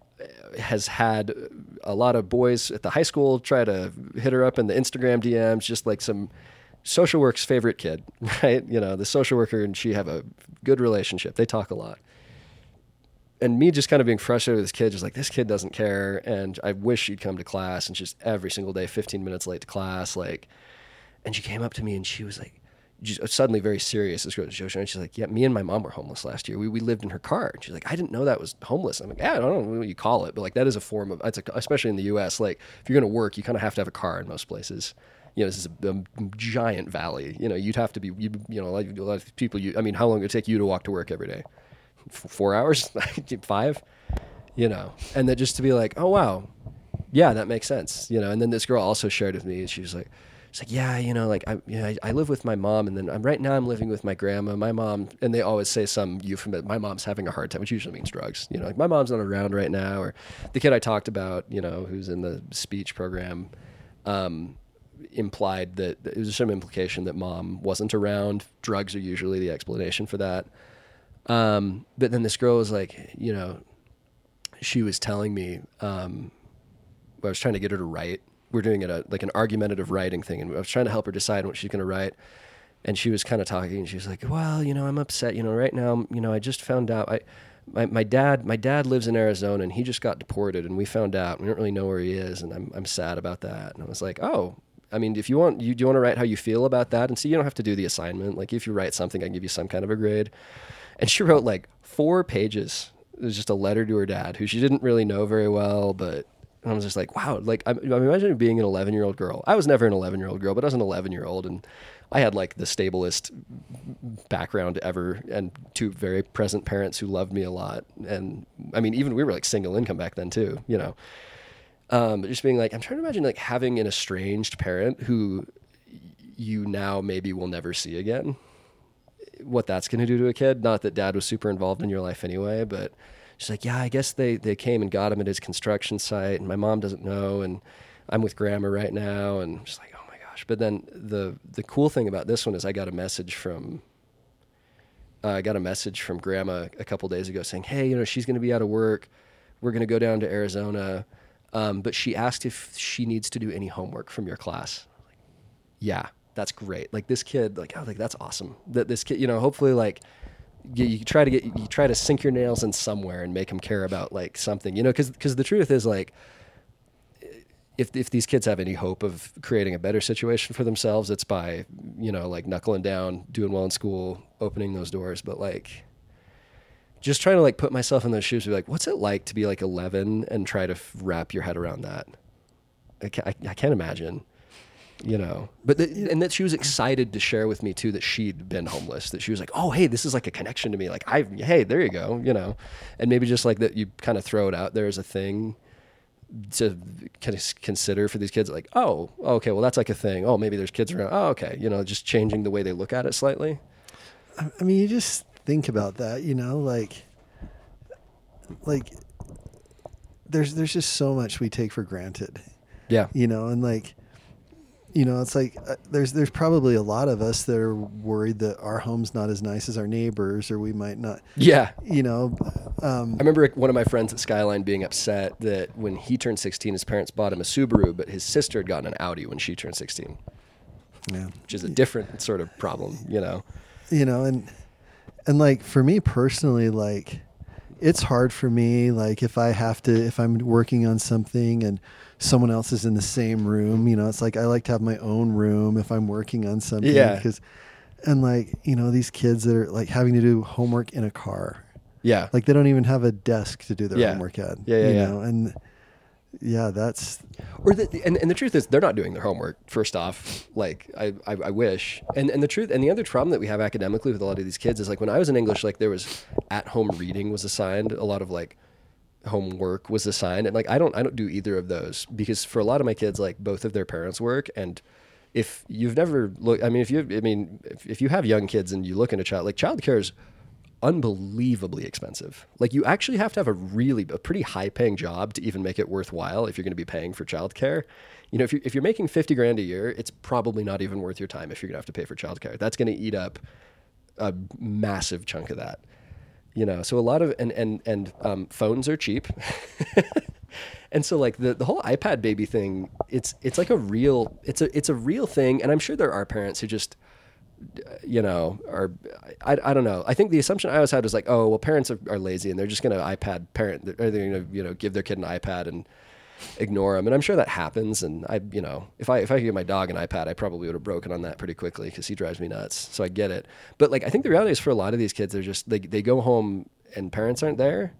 has had a lot of boys at the high school try to hit her up in the Instagram D Ms, just like some social work's favorite kid, right? You know, the social worker and she have a good relationship. They talk a lot. And me just kind of being frustrated with this kid, just like, this kid doesn't care. And I wish she'd come to class, and just every single day, fifteen minutes late to class. Like, and she came up to me and she was like, just suddenly very serious. This girl, and she's like, yeah, me and my mom were homeless last year. We we lived in her car. And she's like, I didn't know that was homeless. I'm like, yeah, I don't know what you call it, but like that is a form of, it's a, especially in the U S, like if you're going to work, you kind of have to have a car in most places. You know, this is a, a giant valley. You know, you'd have to be, you, you know, like a lot of people, you, I mean, how long would it take you to walk to work every day? F- four hours? Five? You know, and then just to be like, oh, wow. Yeah, that makes sense. You know, and then this girl also shared with me, and she was like, It's like, yeah, you know, like I, you know, I, I live with my mom, and then I'm right now I'm living with my grandma. My mom, and they always say some euphemism. My mom's having a hard time, which usually means drugs. You know, like my mom's not around right now, or the kid I talked about, you know, who's in the speech program, um, implied that it was some implication that mom wasn't around. Drugs are usually the explanation for that. Um, but then this girl was like, you know, she was telling me, um, I was trying to get her to write. We're doing it a, like an argumentative writing thing, and I was trying to help her decide what she's going to write. And she was kind of talking, and she was like, well, you know, I'm upset. You know, right now, you know, I just found out, I, my, my dad, my dad lives in Arizona, and he just got deported, and we found out, we don't really know where he is. And I'm, I'm sad about that. And I was like, oh, I mean, if you want, you do you want to write how you feel about that? And see, you don't have to do the assignment. Like if you write something, I can give you some kind of a grade. And she wrote like four pages. It was just a letter to her dad, who she didn't really know very well, but I was just like, wow, like I'm, I'm imagining being an eleven year old girl. I was never an eleven year old girl, but I was an eleven year old, and I had like the stablest background ever, and two very present parents who loved me a lot. And I mean, even we were like single income back then too, you know. Um, just being like, I'm trying to imagine like having an estranged parent who you now maybe will never see again. What that's going to do to a kid. Not that dad was super involved in your life anyway, but she's like, yeah, I guess they, they came and got him at his construction site, and my mom doesn't know, and I'm with grandma right now. And just like, oh my gosh. But then the, the cool thing about this one is I got a message from, uh, I got a message from grandma a couple days ago saying, hey, you know, she's going to be out of work. We're going to go down to Arizona. Um, but she asked if she needs to do any homework from your class. I was like, yeah, that's great. Like this kid, like, I was like, that's awesome. That this kid, you know, hopefully like, You, you try to get you try to sink your nails in somewhere and make them care about like something, you know, because because the truth is like if if these kids have any hope of creating a better situation for themselves, it's by, you know, like knuckling down, doing well in school, opening those doors. But like, just trying to like put myself in those shoes, be like, what's it like to be like eleven and try to f- wrap your head around that? I can't, I, I can't imagine, you know. But the, and that she was excited to share with me too that she'd been homeless. That she was like, oh hey, this is like a connection to me. Like I, hey, there you go, you know. And maybe just like that, you kind of throw it out there as a thing to kind of consider for these kids, like, oh, okay, well, that's like a thing. Oh, maybe there's kids around. Oh, okay. You know, just changing the way they look at it slightly. I mean, you just think about that, you know, like, like there's, there's just so much we take for granted, Yeah. you know, and like, you know, it's like, uh, there's, there's probably a lot of us that are worried that our home's not as nice as our neighbors, or we might not, Yeah. you know. Um, I remember one of my friends at Skyline being upset that when he turned sixteen, his parents bought him a Subaru, but his sister had gotten an Audi when she turned sixteen, yeah. which is a different sort of problem, you know? You know, and, and like, for me personally, like, it's hard for me, like, if I have to, if I'm working on something and someone else is in the same room, you know, it's like, I like to have my own room if I'm working on something. Yeah. Because, and like, you know, these kids that are like having to do homework in a car, Yeah. like they don't even have a desk to do their Yeah. homework at. Yeah, yeah, you yeah. know? And yeah, that's, Or the, and, and the truth is they're not doing their homework. First off, like I, I, I wish. And and the truth and the other problem that we have academically with a lot of these kids is like when I was in English, like there was at home reading was assigned, a lot of like homework was assigned, and like I don't I don't do either of those because for a lot of my kids, like both of their parents work, and if you've never looked, I mean, if you I mean if, if you have young kids and you look into child like childcare is unbelievably expensive. Like you actually have to have a really a pretty high paying job to even make it worthwhile if you're going to be paying for childcare. You know, if you're if you're making fifty grand a year, it's probably not even worth your time if you're going to have to pay for childcare. That's going to eat up a massive chunk of that. You know, so a lot of and and and um, phones are cheap. And so like the, the whole iPad baby thing, it's it's like a real it's a it's a real thing, and I'm sure there are parents who just you know, are, I, I don't know. I think the assumption I always had was like, oh, well, parents are, are lazy and they're just going to iPad parent, or they're going to, you know, give their kid an iPad and ignore them. And I'm sure that happens. And I, you know, if I, if I could give my dog an iPad, I probably would have broken on that pretty quickly because he drives me nuts. So I get it. But like, I think the reality is for a lot of these kids, they're just, they, they go home and parents aren't there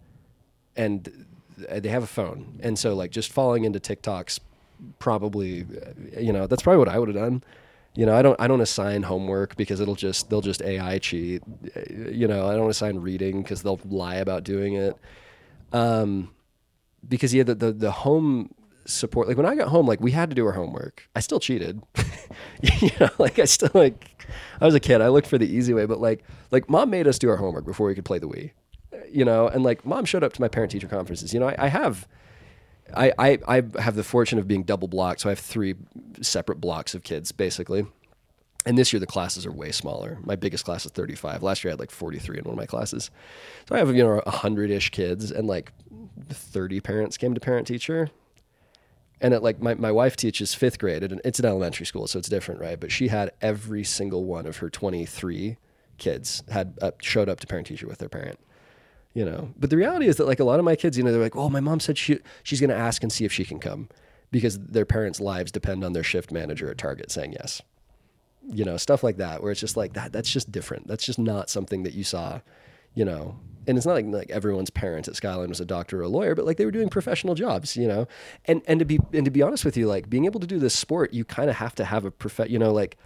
and they have a phone. And so like just falling into TikToks probably, you know, that's probably what I would have done. You know, I don't I don't assign homework because it'll just they'll just A I cheat. You know, I don't assign reading because they'll lie about doing it. Um, because yeah, the, the the home support, like when I got home, like we had to do our homework. I still cheated. You know, like I still like I was a kid. I looked for the easy way, but like like mom made us do our homework before we could play the Wii. You know, and like mom showed up to my parent teacher conferences. You know, I, I have. I, I, I have the fortune of being double blocked, so I have three separate blocks of kids, basically. And this year the classes are way smaller. My biggest class is thirty-five. Last year I had like forty-three in one of my classes. So I have, you know, one hundred-ish kids, and like thirty parents came to parent-teacher. And it, like my, my wife teaches fifth grade, and it's an elementary school, so it's different, right? But she had every single one of her twenty-three kids had uh, showed up to parent-teacher with their parent. You know, but the reality is that like a lot of my kids, you know, they're like, oh, my mom said she she's going to ask and see if she can come because their parents' lives depend on their shift manager at Target saying yes. You know, stuff like that, where it's just like that. That's just different. That's just not something that you saw, you know, and it's not like, like everyone's parent at Skyline was a doctor or a lawyer, but like they were doing professional jobs, you know, and, and to be, and to be honest with you, like being able to do this sport, you kind of have to have a prof, you know, like,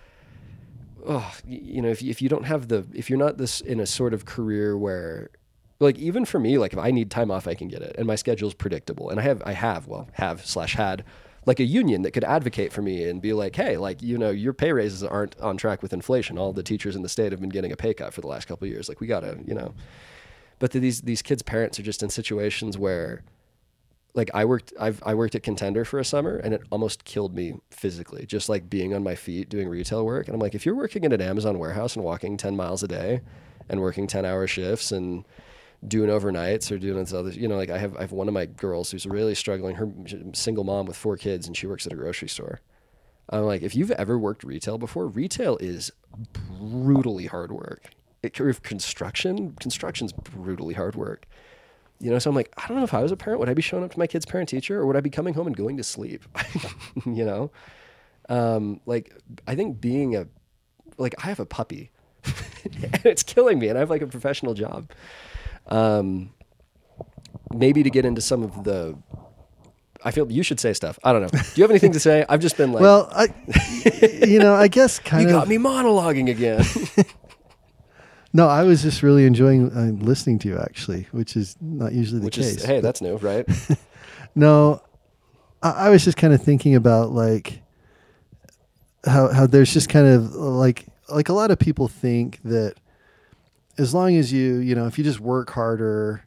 oh, you know, if you, if you don't have the, if you're not this in a sort of career where, like even for me, like if I need time off, I can get it, and my schedule's predictable. And I have, I have, well, have slash had like a union that could advocate for me and be like, hey, like you know, your pay raises aren't on track with inflation. All the teachers in the state have been getting a pay cut for the last couple of years. Like we gotta, you know. But these these kids' parents are just in situations where, like I worked, I've I worked at Contender for a summer, and it almost killed me physically, just like being on my feet doing retail work. And I'm like, if you're working in an Amazon warehouse and walking ten miles a day, and working ten hour shifts and doing overnights or doing this other, you know, like I have, I have one of my girls who's really struggling, her single mom with four kids, and she works at a grocery store. I'm like, if you've ever worked retail before, retail is brutally hard work. It, construction, construction's brutally hard work. You know, so I'm like, I don't know if I was a parent, would I be showing up to my kid's parent teacher or would I be coming home and going to sleep? You know, um, like I think being a, like I have a puppy and it's killing me and I have like a professional job. Um, maybe to get into some of the, I feel you should say stuff. I don't know. Do you have anything to say? I've just been like, well, I, you know, I guess kind you of. You got me monologuing again. No, I was just really enjoying uh, listening to you, actually, which is not usually the which case. Is, hey, that's new, right? No, I, I was just kind of thinking about like how how there's just kind of like like a lot of people think that as long as you you know if you just work harder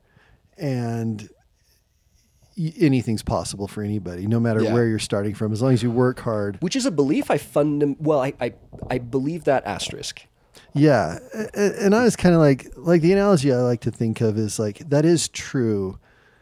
and y- anything's possible for anybody, no matter Yeah. where you're starting from, as long as you work hard. Which is a belief I fundam- well, I, I I believe that asterisk. Yeah, a- and I was kind of like, like the analogy I like to think of is like that is true,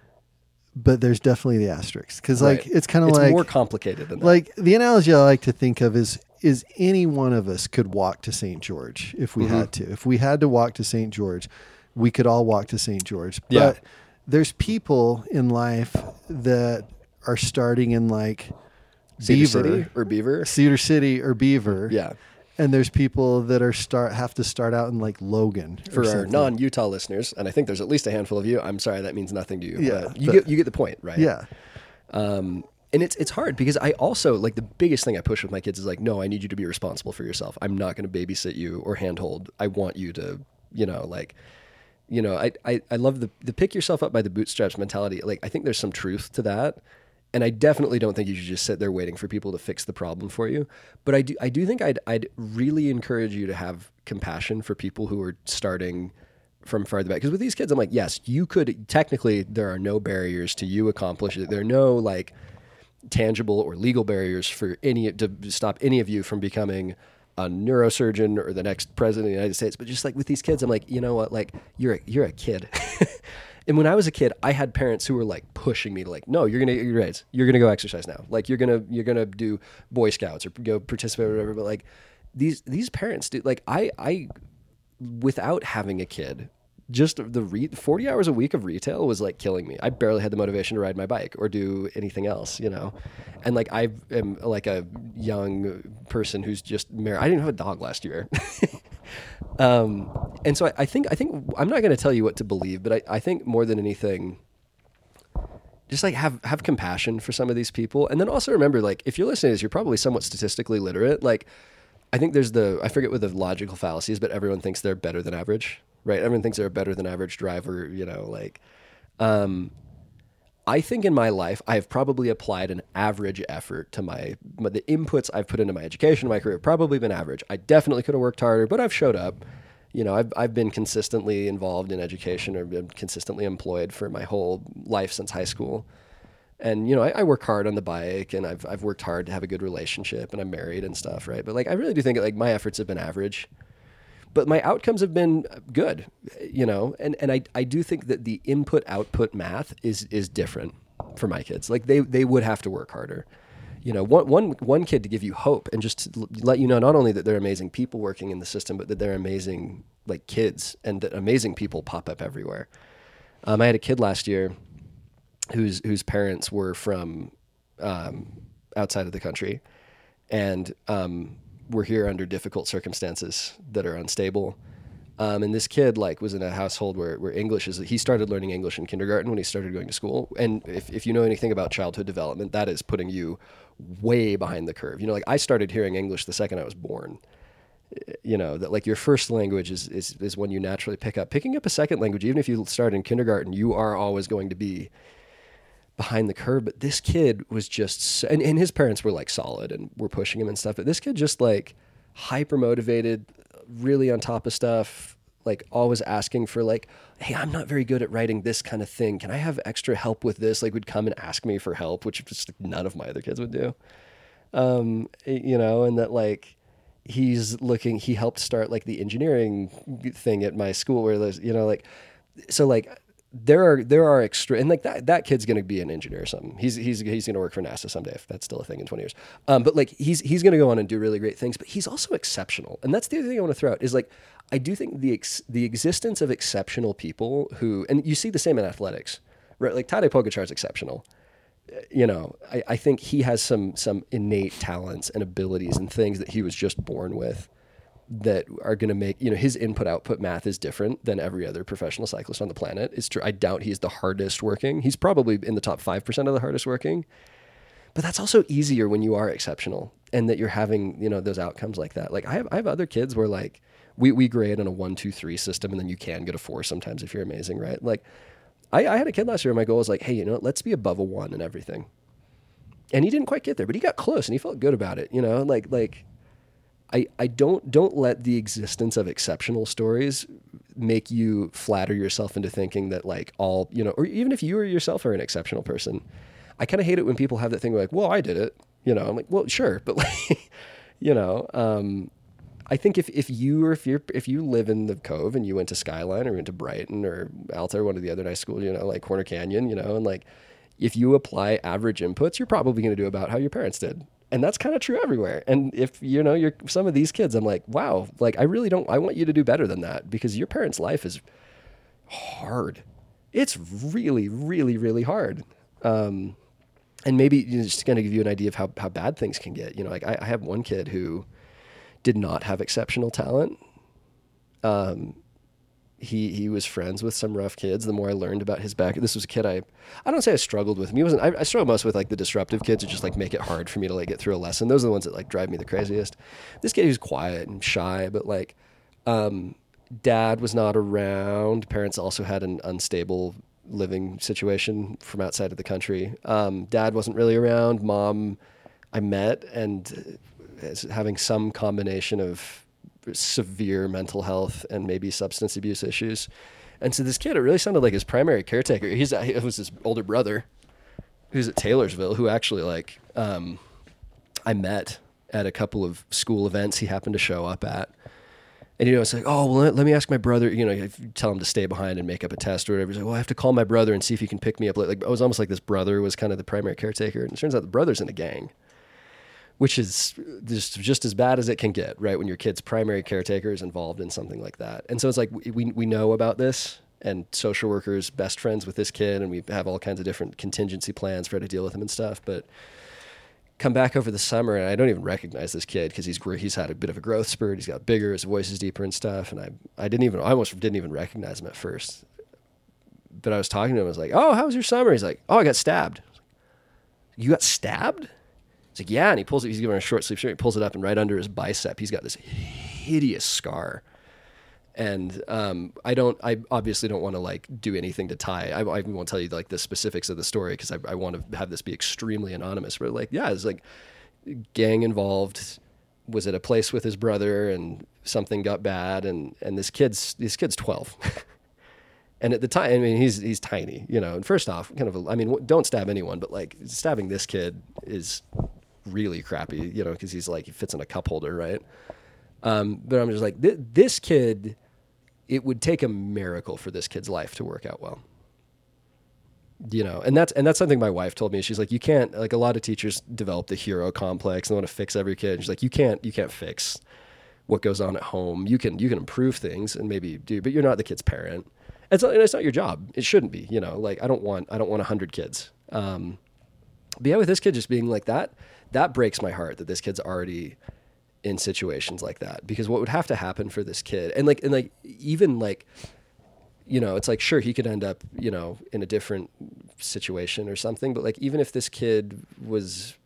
but there's definitely the asterisk because like Right. it's kind of It's like more complicated than that. like the analogy I like to think of is is any one of us could walk to Saint George if we Mhm. had to. If we had to walk to Saint George, we could all walk to Saint George. Yeah. But there's people in life that are starting in like Cedar Beaver, City or Beaver. Cedar City or Beaver. Yeah. And there's people that are start have to start out in like Logan or For our something. non-Utah listeners, and I think there's at least a handful of you. I'm sorry that means nothing to you. Yeah, but you but- get you get the point, right? Yeah. Um, and it's it's hard because I also like the biggest thing I push with my kids is like, no, I need you to be responsible for yourself. I'm not going to babysit you or handhold. I want you to, you know, like, you know, I I, I love the the pick yourself up by the bootstraps mentality. Like, I think there's some truth to that. And I definitely don't think you should just sit there waiting for people to fix the problem for you. But I do, I do think I'd, I'd really encourage you to have compassion for people who are starting from farther back. Because with these kids, I'm like, yes, you could, technically, there are no barriers to you accomplish it. There are no like tangible or legal barriers for any, to stop any of you from becoming a neurosurgeon or the next president of the United States. But just like with these kids, I'm like, you know what, like you're a, you're a kid. And when I was a kid, I had parents who were like pushing me to like, no, you're gonna get your grades. You're gonna go exercise now. Like you're gonna you're gonna do Boy Scouts or go participate or whatever. But like these these parents do like I I without having a kid, just the re- forty hours a week of retail was like killing me. I barely had the motivation to ride my bike or do anything else, you know. And like I am like a young person who's just married. I didn't have a dog last year. Um, and so I, I think, I think I'm not going to tell you what to believe, but I, I think more than anything, just like have, have compassion for some of these people. And then also remember, like, if you're listening to this, you're probably somewhat statistically literate. Like, I think there's the, I forget what the logical fallacy is, but everyone thinks they're better than average, right? Everyone thinks they're a better than average driver, you know, like, um, I think in my life, I have probably applied an average effort to my, my, the inputs I've put into my education, my career have probably been average. I definitely could have worked harder, but I've showed up. You know, I've, I've been consistently involved in education or been consistently employed for my whole life since high school. And, you know, I, I work hard on the bike and I've, I've worked hard to have a good relationship and I'm married and stuff, right? But like, I really do think like my efforts have been average. But my outcomes have been good, you know, and, and I, I do think that the input output math is is different for my kids. Like they, they would have to work harder. You know, one, one, one kid to give you hope and just to let you know not only that they're amazing people working in the system, but that they're amazing like kids and that amazing people pop up everywhere. Um, I had a kid last year whose whose parents were from um, outside of the country and um, were here under difficult circumstances that are unstable. Um, and this kid like was in a household where, where English is, he started learning English in kindergarten when he started going to school. And if, if you know anything about childhood development, that is putting you way behind the curve. You know, like I started hearing English the second I was born. You know, that like your first language is, is, is one you naturally pick up. Picking up a second language, even if you start in kindergarten, you are always going to be behind the curve. But this kid was just, so, and, and his parents were like solid and were pushing him and stuff. But this kid just like hyper motivated, really on top of stuff, like always asking for like, hey, I'm not very good at writing this kind of thing. Can I have extra help with this? Like would come and ask me for help, which just none of my other kids would do. Um, you know, and that like, he's looking, he helped start like the engineering thing at my school where there's, you know, like, so like there are there are extra and like that that kid's gonna be an engineer or something. He's he's he's gonna work for NASA someday if that's still a thing in twenty years. Um, but like he's he's gonna go on and do really great things. But he's also exceptional, and that's the other thing I want to throw out is like I do think the ex- the existence of exceptional people who and you see the same in athletics, right? Like Tadej Pogacar is exceptional. You know, I, I think he has some some innate talents and abilities and things that he was just born with that are going to make, you know, his input output math is different than every other professional cyclist on the planet. It's true. I doubt he's the hardest working. He's probably in the top five percent of the hardest working, but that's also easier when you are exceptional and that you're having, you know, those outcomes like that. Like I have, I have other kids where like we, we grade on a one, two, three system and then you can get a four sometimes if you're amazing, right? Like I, I had a kid last year and my goal was like, hey, you know, let's be above a one in everything. And he didn't quite get there, but he got close and he felt good about it. You know, like, like, I, I don't don't let the existence of exceptional stories make you flatter yourself into thinking that like all, you know, or even if you or yourself are an exceptional person. I kind of hate it when people have that thing where like, well, I did it. You know, I'm like, well, sure. But like, you know, um, I think if, if you or if you're if you live in the Cove and you went to Skyline or went to Brighton or Alta or one of the other nice schools, you know, like Corner Canyon, you know, and like if you apply average inputs, you're probably going to do about how your parents did. And that's kind of true everywhere. And if, you know, you're some of these kids, I'm like, wow, like I really don't, I want you to do better than that because your parents' life is hard. It's really, really, really hard. Um, and maybe you know, just going to give you an idea of how, how bad things can get. You know, like I, I have one kid who did not have exceptional talent. Um, He he was friends with some rough kids. The more I learned about his back, this was a kid I, I don't say I struggled with him. He wasn't. I, I struggled most with like the disruptive kids who just like make it hard for me to like get through a lesson. Those are the ones that like drive me the craziest. This kid who's quiet and shy, but like, um, dad was not around. Parents also had an unstable living situation from outside of the country. Um, dad wasn't really around. Mom, I met and is having some combination of severe mental health and maybe substance abuse issues. And so this kid, it really sounded like his primary caretaker. He's, it was his older brother who's at Taylorsville, who actually like, um, I met at a couple of school events he happened to show up at. And, you know, it's like, oh, well, let, let me ask my brother, you know, if you tell him to stay behind and make up a test or whatever. He's like, well, I have to call my brother and see if he can pick me up. Like, like it was almost like this brother was kind of the primary caretaker. And it turns out the brother's in a gang, which is just just as bad as it can get, right? When your kid's primary caretaker is involved in something like that. And so it's like, we we know about this and social workers best friends with this kid. And we have all kinds of different contingency plans for how to deal with him and stuff. But come back over the summer and I don't even recognize this kid because he's he's had a bit of a growth spurt. He's got bigger, his voice is deeper and stuff. And I I didn't even, I almost didn't even recognize him at first. But I was talking to him, I was like, oh, how was your summer? He's like, oh, I got stabbed. You got stabbed? He's like, yeah, and he pulls it, he's giving a short sleeve shirt, he pulls it up and right under his bicep, he's got this hideous scar. And um, I don't, I obviously don't want to like do anything to tie, I, I won't tell you like the specifics of the story because I, I want to have this be extremely anonymous, but like, yeah, it's like gang involved, was at a place with his brother and something got bad and, and this kid's, this kid's twelve. And at the time, I mean, he's he's tiny, you know. And first off, kind of, a, I mean, don't stab anyone, but like stabbing this kid is really crappy, you know, because he's like he fits in a cup holder, right? Um, but I'm just like th- this kid. It would take a miracle for this kid's life to work out well, you know. And that's and that's something my wife told me. She's like, you can't like a lot of teachers develop the hero complex and want to fix every kid. She's like, you can't you can't fix what goes on at home. You can you can improve things and maybe do, but you're not the kid's parent. It's not, it's not your job. It shouldn't be, you know, like I don't want, I don't want a hundred kids. Um, but yeah, with this kid just being like that, that breaks my heart that this kid's already in situations like that, because what would have to happen for this kid and like, and like, even like, you know, it's like, sure, he could end up, you know, in a different situation or something, but like, even if this kid was,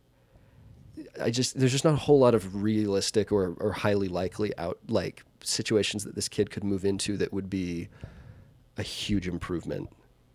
I just, there's just not a whole lot of realistic or, or highly likely out like situations that this kid could move into that would be a huge improvement.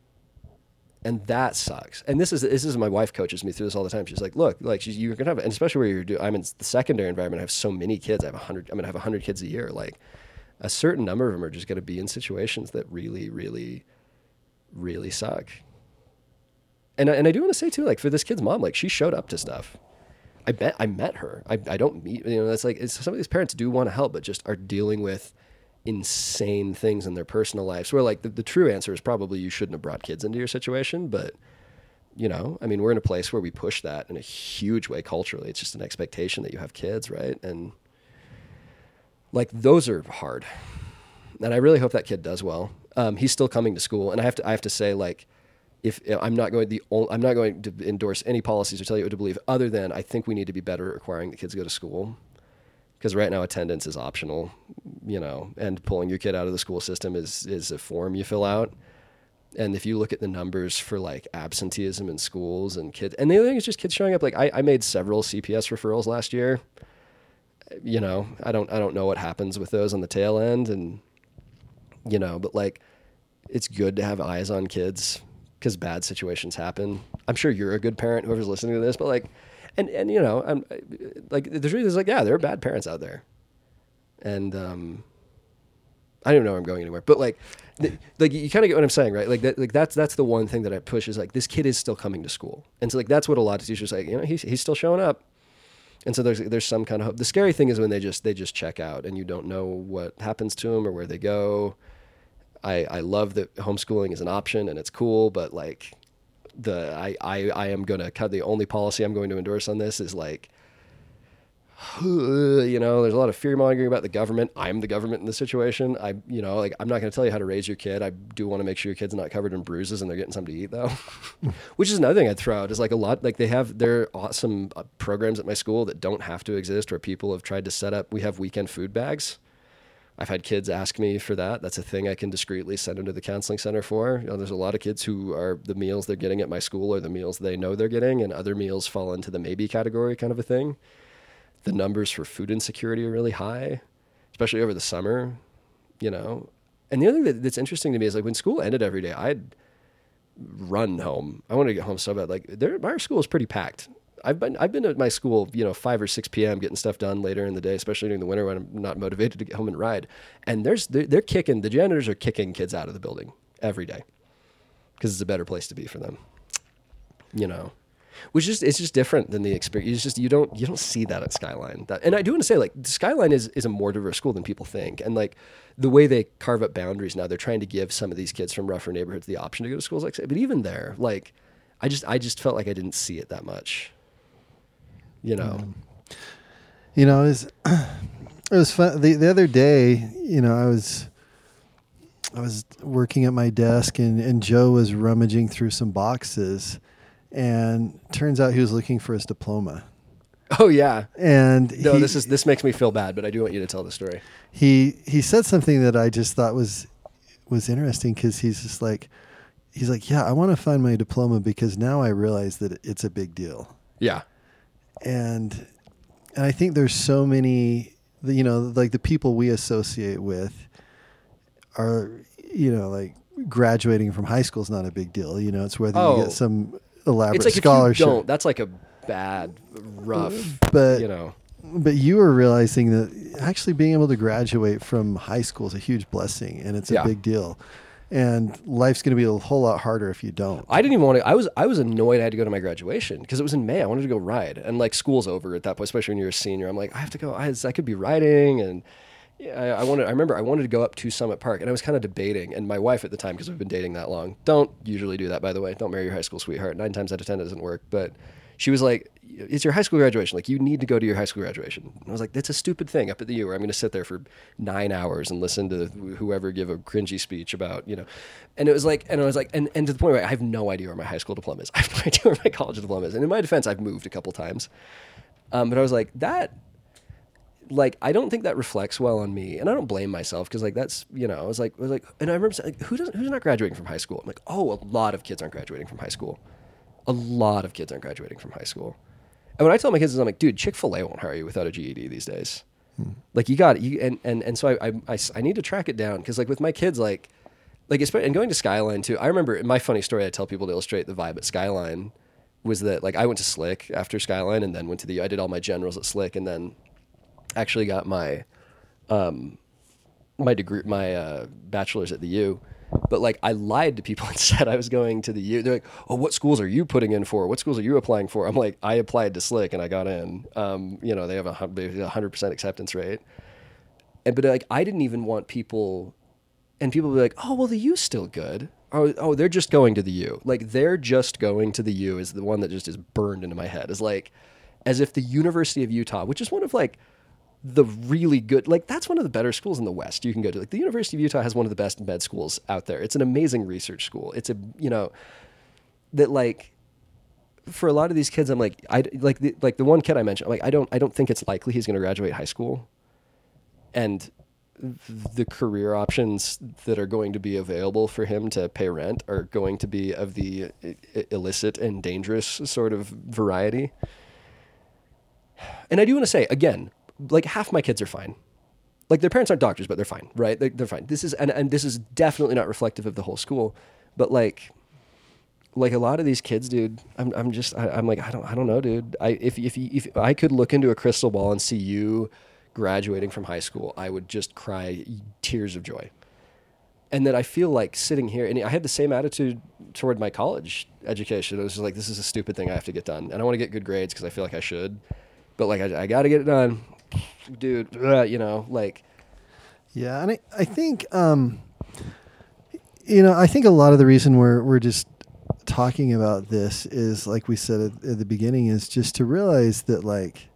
And that sucks. And this is, this is, my wife coaches me through this all the time. She's like, look, like she's, you're going to have, and especially where you're doing, I'm in the secondary environment. I have so many kids. I have a hundred, I'm going to have a hundred kids a year. Like a certain number of them are just going to be in situations that really, really, really suck. And I, and I do want to say too, like for this kid's mom, like she showed up to stuff. I bet I met her. I, I don't meet, you know, that's like, it's, some of these parents do want to help, but just are dealing with insane things in their personal lives where like the, the true answer is probably you shouldn't have brought kids into your situation. But, you know, I mean, we're in a place where we push that in a huge way culturally. It's just an expectation that you have kids, right? And like those are hard. And I really hope that kid does well. Um, he's still coming to school, and I have to I have to say, like, if I'm not going the only, I'm not going to endorse any policies or tell you what to believe, other than I think we need to be better at requiring the kids to go to school, because right now attendance is optional, you know, and pulling your kid out of the school system is is a form you fill out. And if you look at the numbers for like absenteeism in schools and kids, and the other thing is just kids showing up. Like I, I made several C P S referrals last year. You know, I don't I don't know what happens with those on the tail end, and you know, but like, it's good to have eyes on kids because bad situations happen. I'm sure you're a good parent, whoever's listening to this, but like, and, and you know, I'm like, the truth is like, yeah, there are bad parents out there. And, um, I don't know where I'm going anywhere, but like, the, like you kind of get what I'm saying, right? Like that, like that's, that's the one thing that I push is like, this kid is still coming to school. And so like, that's what a lot of teachers like, you know, he's, he's still showing up. And so there's, there's some kind of hope. The scary thing is when they just, they just check out and you don't know what happens to them or where they go. I, I love that homeschooling is an option and it's cool, but like the I, I, I am going to cut the only policy I'm going to endorse on this is like, you know, there's a lot of fear mongering about the government. I'm the government in this situation. I, you know, like I'm not going to tell you how to raise your kid. I do want to make sure your kid's not covered in bruises and they're getting something to eat though, which is another thing I'd throw out is like a lot, like they have, there are awesome programs at my school that don't have to exist where people have tried to set up, we have weekend food bags. I've had kids ask me for that. That's a thing I can discreetly send them to the counseling center for. You know, there's a lot of kids who are the meals they're getting at my school are the meals they know they're getting, and other meals fall into the maybe category kind of a thing. The numbers for food insecurity are really high, especially over the summer, you know. And the other thing that, that's interesting to me is like when school ended every day, I'd run home. I wanted to get home so bad. Like there, our school is pretty packed. I've been I've been at my school, you know, five or six p.m. getting stuff done later in the day, especially during the winter when I'm not motivated to get home and ride. And there's they're, they're kicking the janitors are kicking kids out of the building every day because it's a better place to be for them, you know. Which is it's just different than the experience. It's just you don't you don't see that at Skyline. That, and I do want to say like Skyline is is a more diverse school than people think, and like the way they carve up boundaries now, they're trying to give some of these kids from rougher neighborhoods the option to go to schools like. But even there, like I just I just felt like I didn't see it that much. You know, um, you know, it was, it was fun. The, the other day, you know, I was, I was working at my desk and, and Joe was rummaging through some boxes, and turns out he was looking for his diploma. Oh yeah. And no, he, this is, this makes me feel bad, but I do want you to tell the story. He, he said something that I just thought was, was interesting. Cause he's just like, he's like, yeah, I want to find my diploma because now I realize that it's a big deal. Yeah. And and I think there's so many, you know, like the people we associate with are, you know, like graduating from high school is not a big deal. You know, it's whether oh, you get some elaborate it's like scholarship. If you don't, that's like a bad, rough, but, you know. But you were realizing that actually being able to graduate from high school is a huge blessing and it's a yeah. big deal. And life's going to be a whole lot harder if you don't. I didn't even want to. I was I was annoyed I had to go to my graduation because it was in May. I wanted to go ride, and like school's over at that point, especially when you're a senior. I'm like, I have to go. I, I could be riding, and yeah, I, I wanted. I remember I wanted to go up to Summit Park, and I was kind of debating. And my wife at the time, because we've been dating that long, don't usually do that, by the way. Don't marry your high school sweetheart. Nine times out of ten, it doesn't work. But she was like, it's your high school graduation. Like, you need to go to your high school graduation. And I was like, that's a stupid thing up at the U where I'm going to sit there for nine hours and listen to whoever give a cringy speech about, you know. And it was like, and I was like, and, and to the point where I have no idea where my high school diploma is. I have no idea where my college diploma is. And in my defense, I've moved a couple times. Um, but I was like, that, like, I don't think that reflects well on me. And I don't blame myself because, like, that's, you know, I was like, I was like, and I remember saying, like, who doesn't, who's not graduating from high school? I'm like, oh, a lot of kids aren't graduating from high school. A lot of kids aren't graduating from high school. And when I tell my kids, I'm like, dude, Chick-fil-A won't hire you without a G E D these days. Hmm. Like, you got it. You, and, and, and so I, I, I, I need to track it down. Cause like with my kids, like, like, and going to Skyline too, I remember my funny story I tell people to illustrate the vibe at Skyline was that, like, I went to Slick after Skyline and then went to the, I did all my generals at Slick and then actually got my, um, my degree, my, uh, bachelor's at the U. But like I lied to people and said I was going to the U. They're like, oh, what schools are you putting in for? What schools are you applying for? I'm like, I applied to Slick and I got in. Um, you know, they have a hundred percent acceptance rate. And, but like, I didn't even want people, and people would be like, oh, well, the U's still good. Oh, oh, they're just going to the U. Like, they're just going to the U is the one that just is burned into my head. Is like, as if the University of Utah, which is one of like the really good, like that's one of the better schools in the West you can go to. Like the University of Utah has one of the best med schools out there. It's an amazing research school. It's a, you know, that like for a lot of these kids, I'm like, I like the, like the one kid I mentioned, I'm like, I don't, I don't think it's likely he's going to graduate high school. And the career options that are going to be available for him to pay rent are going to be of the illicit and dangerous sort of variety. And I do want to say, again, like half my kids are fine. Like their parents aren't doctors, but they're fine, right? They, they're fine. This is, and, and this is definitely not reflective of the whole school, but like, like a lot of these kids, dude, I'm, I'm just, I, I'm like, I don't, I don't know, dude. I, if, if, if I could look into a crystal ball and see you graduating from high school, I would just cry tears of joy. And then I feel like sitting here, and I had the same attitude toward my college education. It was just like, this is a stupid thing I have to get done. And I want to get good grades because I feel like I should. But like, I, I got to get it done, dude. Uh, you know, like. Yeah, and I, I think, um, you know, I think a lot of the reason we're we're just talking about this is, like we said at, at the beginning, is just to realize that, like,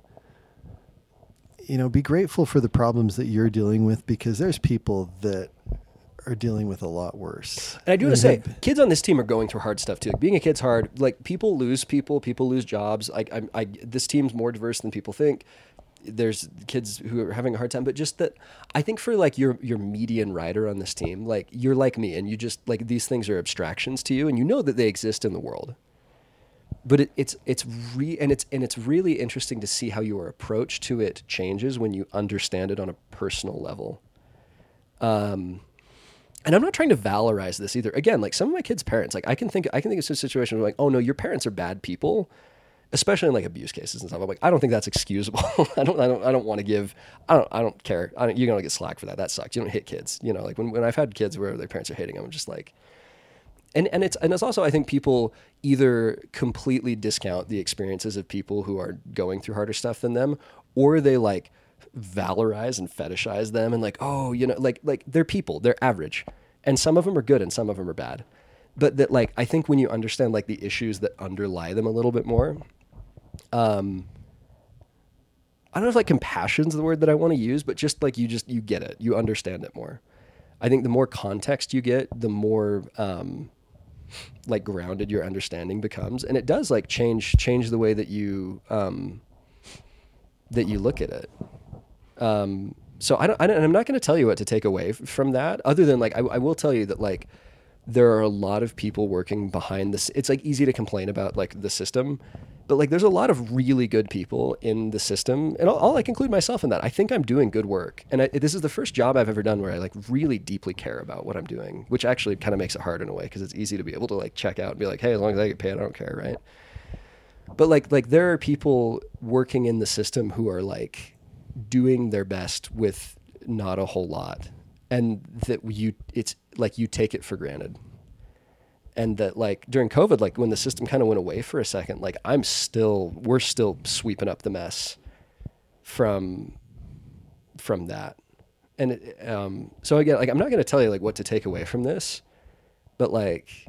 you know, be grateful for the problems that you're dealing with, because there's people that are dealing with a lot worse. And I do want to say, kids on this team are going through hard stuff too. Being a kid's hard. Like people lose people, people lose jobs. Like I, I, this team's more diverse than people think. There's kids who are having a hard time, but just that I think for like your, your median rider on this team, like you're like me and you just like, these things are abstractions to you and you know that they exist in the world. But it, it's it's re and it's and it's really interesting to see how your approach to it changes when you understand it on a personal level. Um, and I'm not trying to valorize this either. Again, like some of my kids' parents, like I can think I can think of some situations where like, oh no, your parents are bad people, especially in like abuse cases and stuff. I'm like, I don't think that's excusable. I don't I don't I don't want to give I don't I don't care. I don't, you're gonna get slack for that. That sucks. You don't hit kids. You know, like when when I've had kids where their parents are hitting them, I'm just like. And and it's and it's also, I think people either completely discount the experiences of people who are going through harder stuff than them, or they like valorize and fetishize them and like, oh, you know, like like they're people, they're average, and some of them are good and some of them are bad. But that like I think when you understand like the issues that underlie them a little bit more, um, I don't know if like compassion's the word that I want to use, but just like you just you get it, you understand it more. I think the more context you get, the more um, like grounded your understanding becomes, and it does like change change the way that you um, that you look at it. Um, so I don't, I don't, and I'm not going to tell you what to take away f- from that, other than like I, I will tell you that like there are a lot of people working behind this. It's like easy to complain about like the system, but like there's a lot of really good people in the system, and I'll, I'll like include myself in that. I think I'm doing good work, and I, this is the first job I've ever done where I like really deeply care about what I'm doing, which actually kind of makes it hard in a way because it's easy to be able to like check out and be like, hey, as long as I get paid, I don't care, right? But like like there are people working in the system who are like doing their best with not a whole lot, and that you it's like you take it for granted. And that like during COVID, like when the system kind of went away for a second, like I'm still, we're still sweeping up the mess from, from that. And it, um, so again, like, I'm not going to tell you like what to take away from this, but like,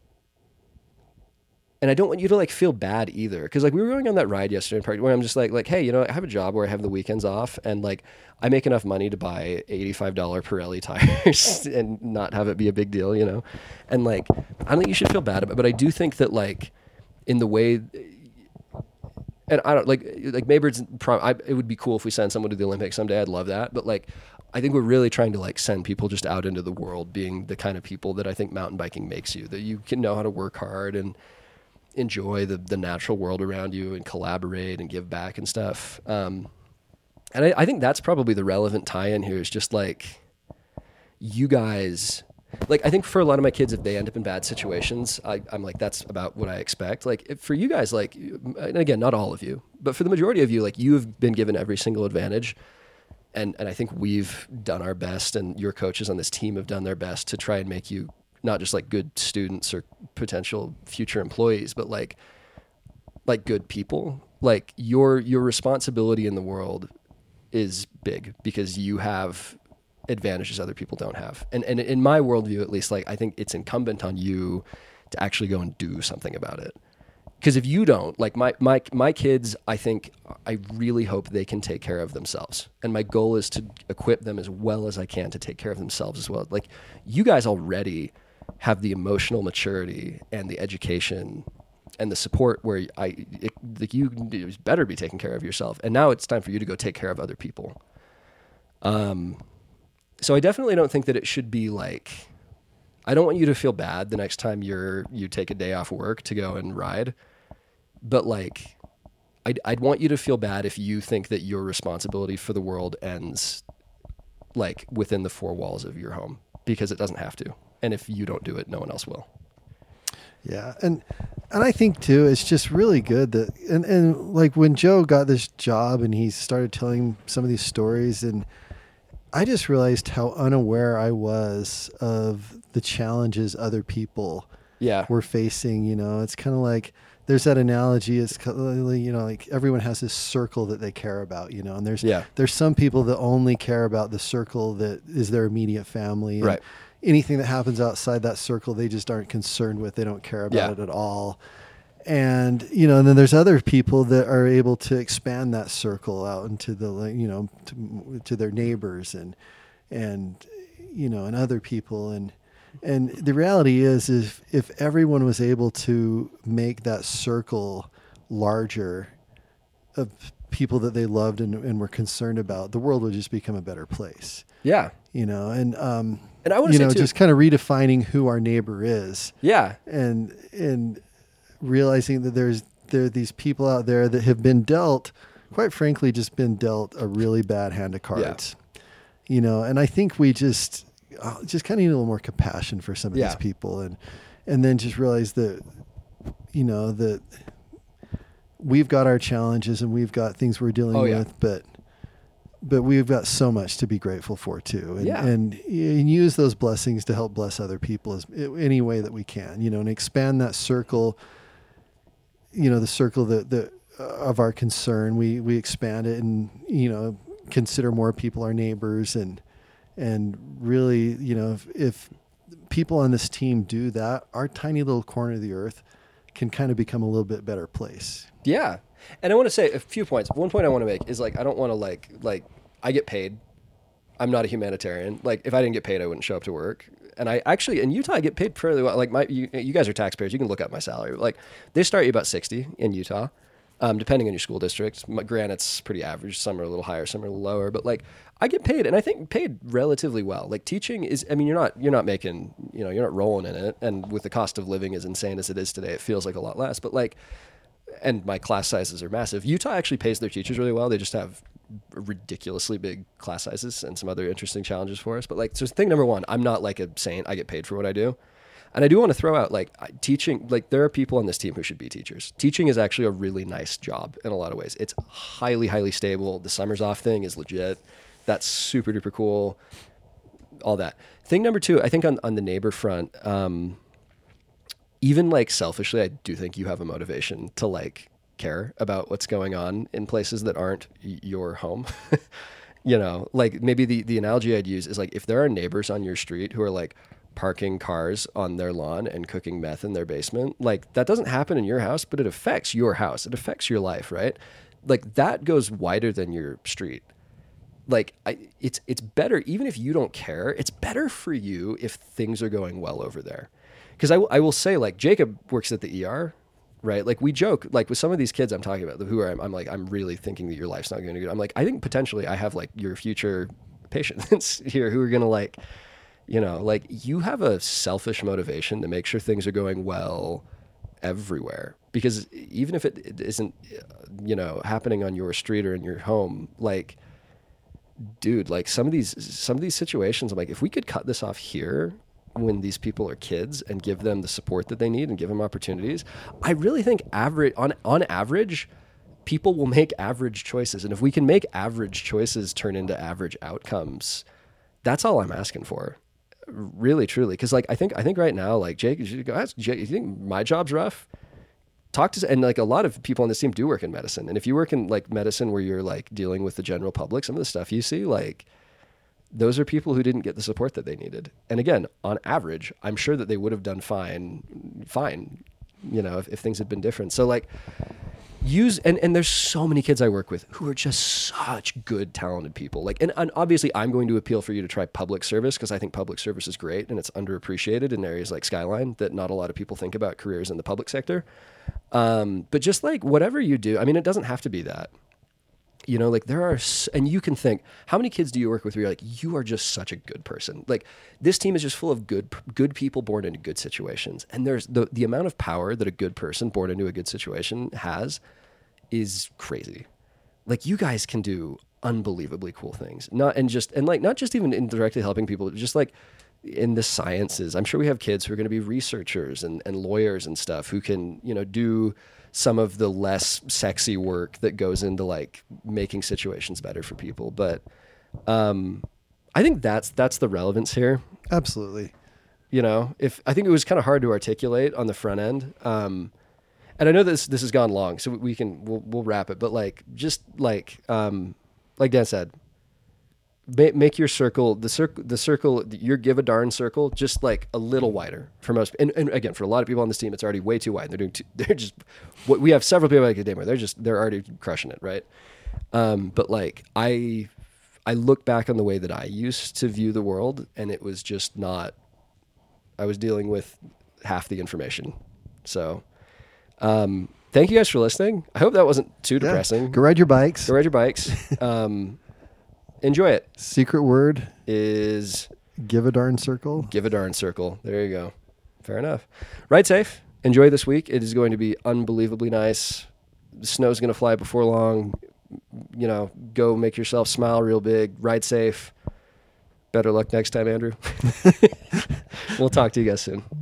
and I don't want you to like feel bad either. Cause like we were going on that ride yesterday in park where I'm just like, like, hey, you know, I have a job where I have the weekends off and like I make enough money to buy eighty-five dollars Pirelli tires and not have it be a big deal, you know? And like, I don't think you should feel bad about it, but I do think that like in the way, and I don't like, like Maybird's pro I, it would be cool if we send someone to the Olympics someday. I'd love that. But like, I think we're really trying to like send people just out into the world being the kind of people that I think mountain biking makes you, that you can know how to work hard and enjoy the the natural world around you and collaborate and give back and stuff. Um, and I, I think that's probably the relevant tie-in here is just like you guys, like I think for a lot of my kids, if they end up in bad situations, I, I'm like, that's about what I expect. Like if, for you guys, like, and again, not all of you, but for the majority of you, like you've been given every single advantage. And, and I think we've done our best and your coaches on this team have done their best to try and make you not just like good students or potential future employees, but like, like good people. Like your, your responsibility in the world is big because you have advantages other people don't have. And and in my worldview, at least, like I think it's incumbent on you to actually go and do something about it. Because if you don't, like my my my kids, I think I really hope they can take care of themselves. And my goal is to equip them as well as I can to take care of themselves as well. Like you guys already have the emotional maturity and the education and the support where I it, like you better be taking care of yourself. And now it's time for you to go take care of other people. Um. So I definitely don't think that it should be like, I don't want you to feel bad the next time you're, you take a day off work to go and ride. But like, I'd, I'd want you to feel bad if you think that your responsibility for the world ends like within the four walls of your home, because it doesn't have to. And if you don't do it, no one else will. Yeah. And, and I think too, it's just really good that, and, and like when Joe got this job and he started telling some of these stories, and I just realized how unaware I was of the challenges other people yeah. were facing. You know, it's kind of like there's that analogy. It's you know, like everyone has this circle that they care about. You know, and there's yeah. there's some people that only care about the circle that is their immediate family. And right. anything that happens outside that circle, they just aren't concerned with. They don't care about yeah. it at all. And, you know, and then there's other people that are able to expand that circle out into the, you know, to, to their neighbors and, and, you know, and other people. And, and the reality is, if, if everyone was able to make that circle larger of people that they loved and, and were concerned about, the world would just become a better place. Yeah. You know, and, um, and I want to you say know, too, just kind of redefining who our neighbor is. Yeah. And, and, realizing that there's there are these people out there that have been dealt, quite frankly, just been dealt a really bad hand of cards, yeah. you know. And I think we just uh, just kind of need a little more compassion for some of yeah. these people, and and then just realize that, you know, that we've got our challenges and we've got things we're dealing oh, yeah. with, but but we've got so much to be grateful for too, and, yeah. and and use those blessings to help bless other people as any way that we can, you know, and expand that circle. You know, the circle that, that uh, of our concern, we, we expand it and, you know, consider more people our neighbors, and, and really, you know, if, if people on this team do that, our tiny little corner of the earth can kind of become a little bit better place. Yeah. And I want to say a few points. One point I want to make is like, I don't want to like, like I get paid. I'm not a humanitarian. Like if I didn't get paid, I wouldn't show up to work. And I actually, in Utah, I get paid fairly well. Like my, you, you guys are taxpayers. You can look up my salary. Like they start you about sixty in Utah, um, depending on your school district. Granted, it's pretty average. Some are a little higher, some are a little lower. But like I get paid, and I think paid relatively well. Like teaching is, I mean, you're not, you're not making, you know, you're not rolling in it. And with the cost of living as insane as it is today, it feels like a lot less. But like, and my class sizes are massive. Utah actually pays their teachers really well. They just have ridiculously big class sizes and some other interesting challenges for us. But like, so thing number one, I'm not like a saint. I get paid for what I do. And I do want to throw out like teaching, like there are people on this team who should be teachers. Teaching is actually a really nice job in a lot of ways. It's highly, highly stable. The summers off thing is legit. That's super duper cool. All that. Thing number two, I think on, on the neighbor front, um, even like selfishly, I do think you have a motivation to like care about what's going on in places that aren't y- your home. You know, like maybe the, the analogy I'd use is like if there are neighbors on your street who are like parking cars on their lawn and cooking meth in their basement, like that doesn't happen in your house, but it affects your house. It affects your life, right? Like that goes wider than your street. Like I, it's it's better, even if you don't care, it's better for you if things are going well over there. Because I, w- I will say, like, Jacob works at the E R, right? Like, we joke, like, with some of these kids I'm talking about, who are, I'm, I'm like, I'm really thinking that your life's not going to go. I'm like, I think potentially I have, like, your future patients here who are going to, like, you know, like, you have a selfish motivation to make sure things are going well everywhere. Because even if it, it isn't, you know, happening on your street or in your home, like, dude, like, some of these, some of these situations, I'm like, if we could cut this off here when these people are kids and give them the support that they need and give them opportunities, I really think average on on average, people will make average choices. And if we can make average choices turn into average outcomes, that's all I'm asking for. Really, truly. Because like I think I think right now, like Jake, you go ask Jake, you think my job's rough? talk to, and like a lot of people on this team do work in medicine. And if you work in like medicine where you're like dealing with the general public, some of the stuff you see, like those are people who didn't get the support that they needed. And again, on average, I'm sure that they would have done fine, fine, you know, if, if things had been different. So like use, and, and there's so many kids I work with who are just such good, talented people. Like, and, and obviously I'm going to appeal for you to try public service because I think public service is great and it's underappreciated in areas like Skyline that not a lot of people think about careers in the public sector. Um, but just like whatever you do, I mean, it doesn't have to be that. You know, like there are, and you can think, how many kids do you work with where you're like, you are just such a good person. Like this team is just full of good, good people born into good situations. And there's the, the amount of power that a good person born into a good situation has is crazy. Like you guys can do unbelievably cool things. Not, and just, and like, not just even indirectly helping people, just like in the sciences. I'm sure we have kids who are going to be researchers and, and lawyers and stuff who can, you know, do some of the less sexy work that goes into like making situations better for people. But um, I think that's, that's the relevance here. Absolutely. You know, if I think it was kind of hard to articulate on the front end. Um, and I know this, this has gone long, so we can, we'll, we'll wrap it, but like, just like, um, like Dan said, make, make your circle, the circle, the circle, your give a darn circle, just like a little wider for most. And, and again, for a lot of people on this team, it's already way too wide. They're doing, too, they're just, what we have several people like Academia, they're just, they're already crushing it. Right. Um, but like, I, I look back on the way that I used to view the world and it was just not, I was dealing with half the information. So, um, thank you guys for listening. I hope that wasn't too Yeah. depressing. Go ride your bikes. Go ride your bikes. Um, enjoy it. Secret word Is give a darn circle. give a darn circle. There you go. Fair enough. Ride safe. Enjoy this week. It is going to be unbelievably nice. The snow's going to fly before long. You know, go make yourself smile real big. Ride safe. Better luck next time, Andrew. We'll talk to you guys soon.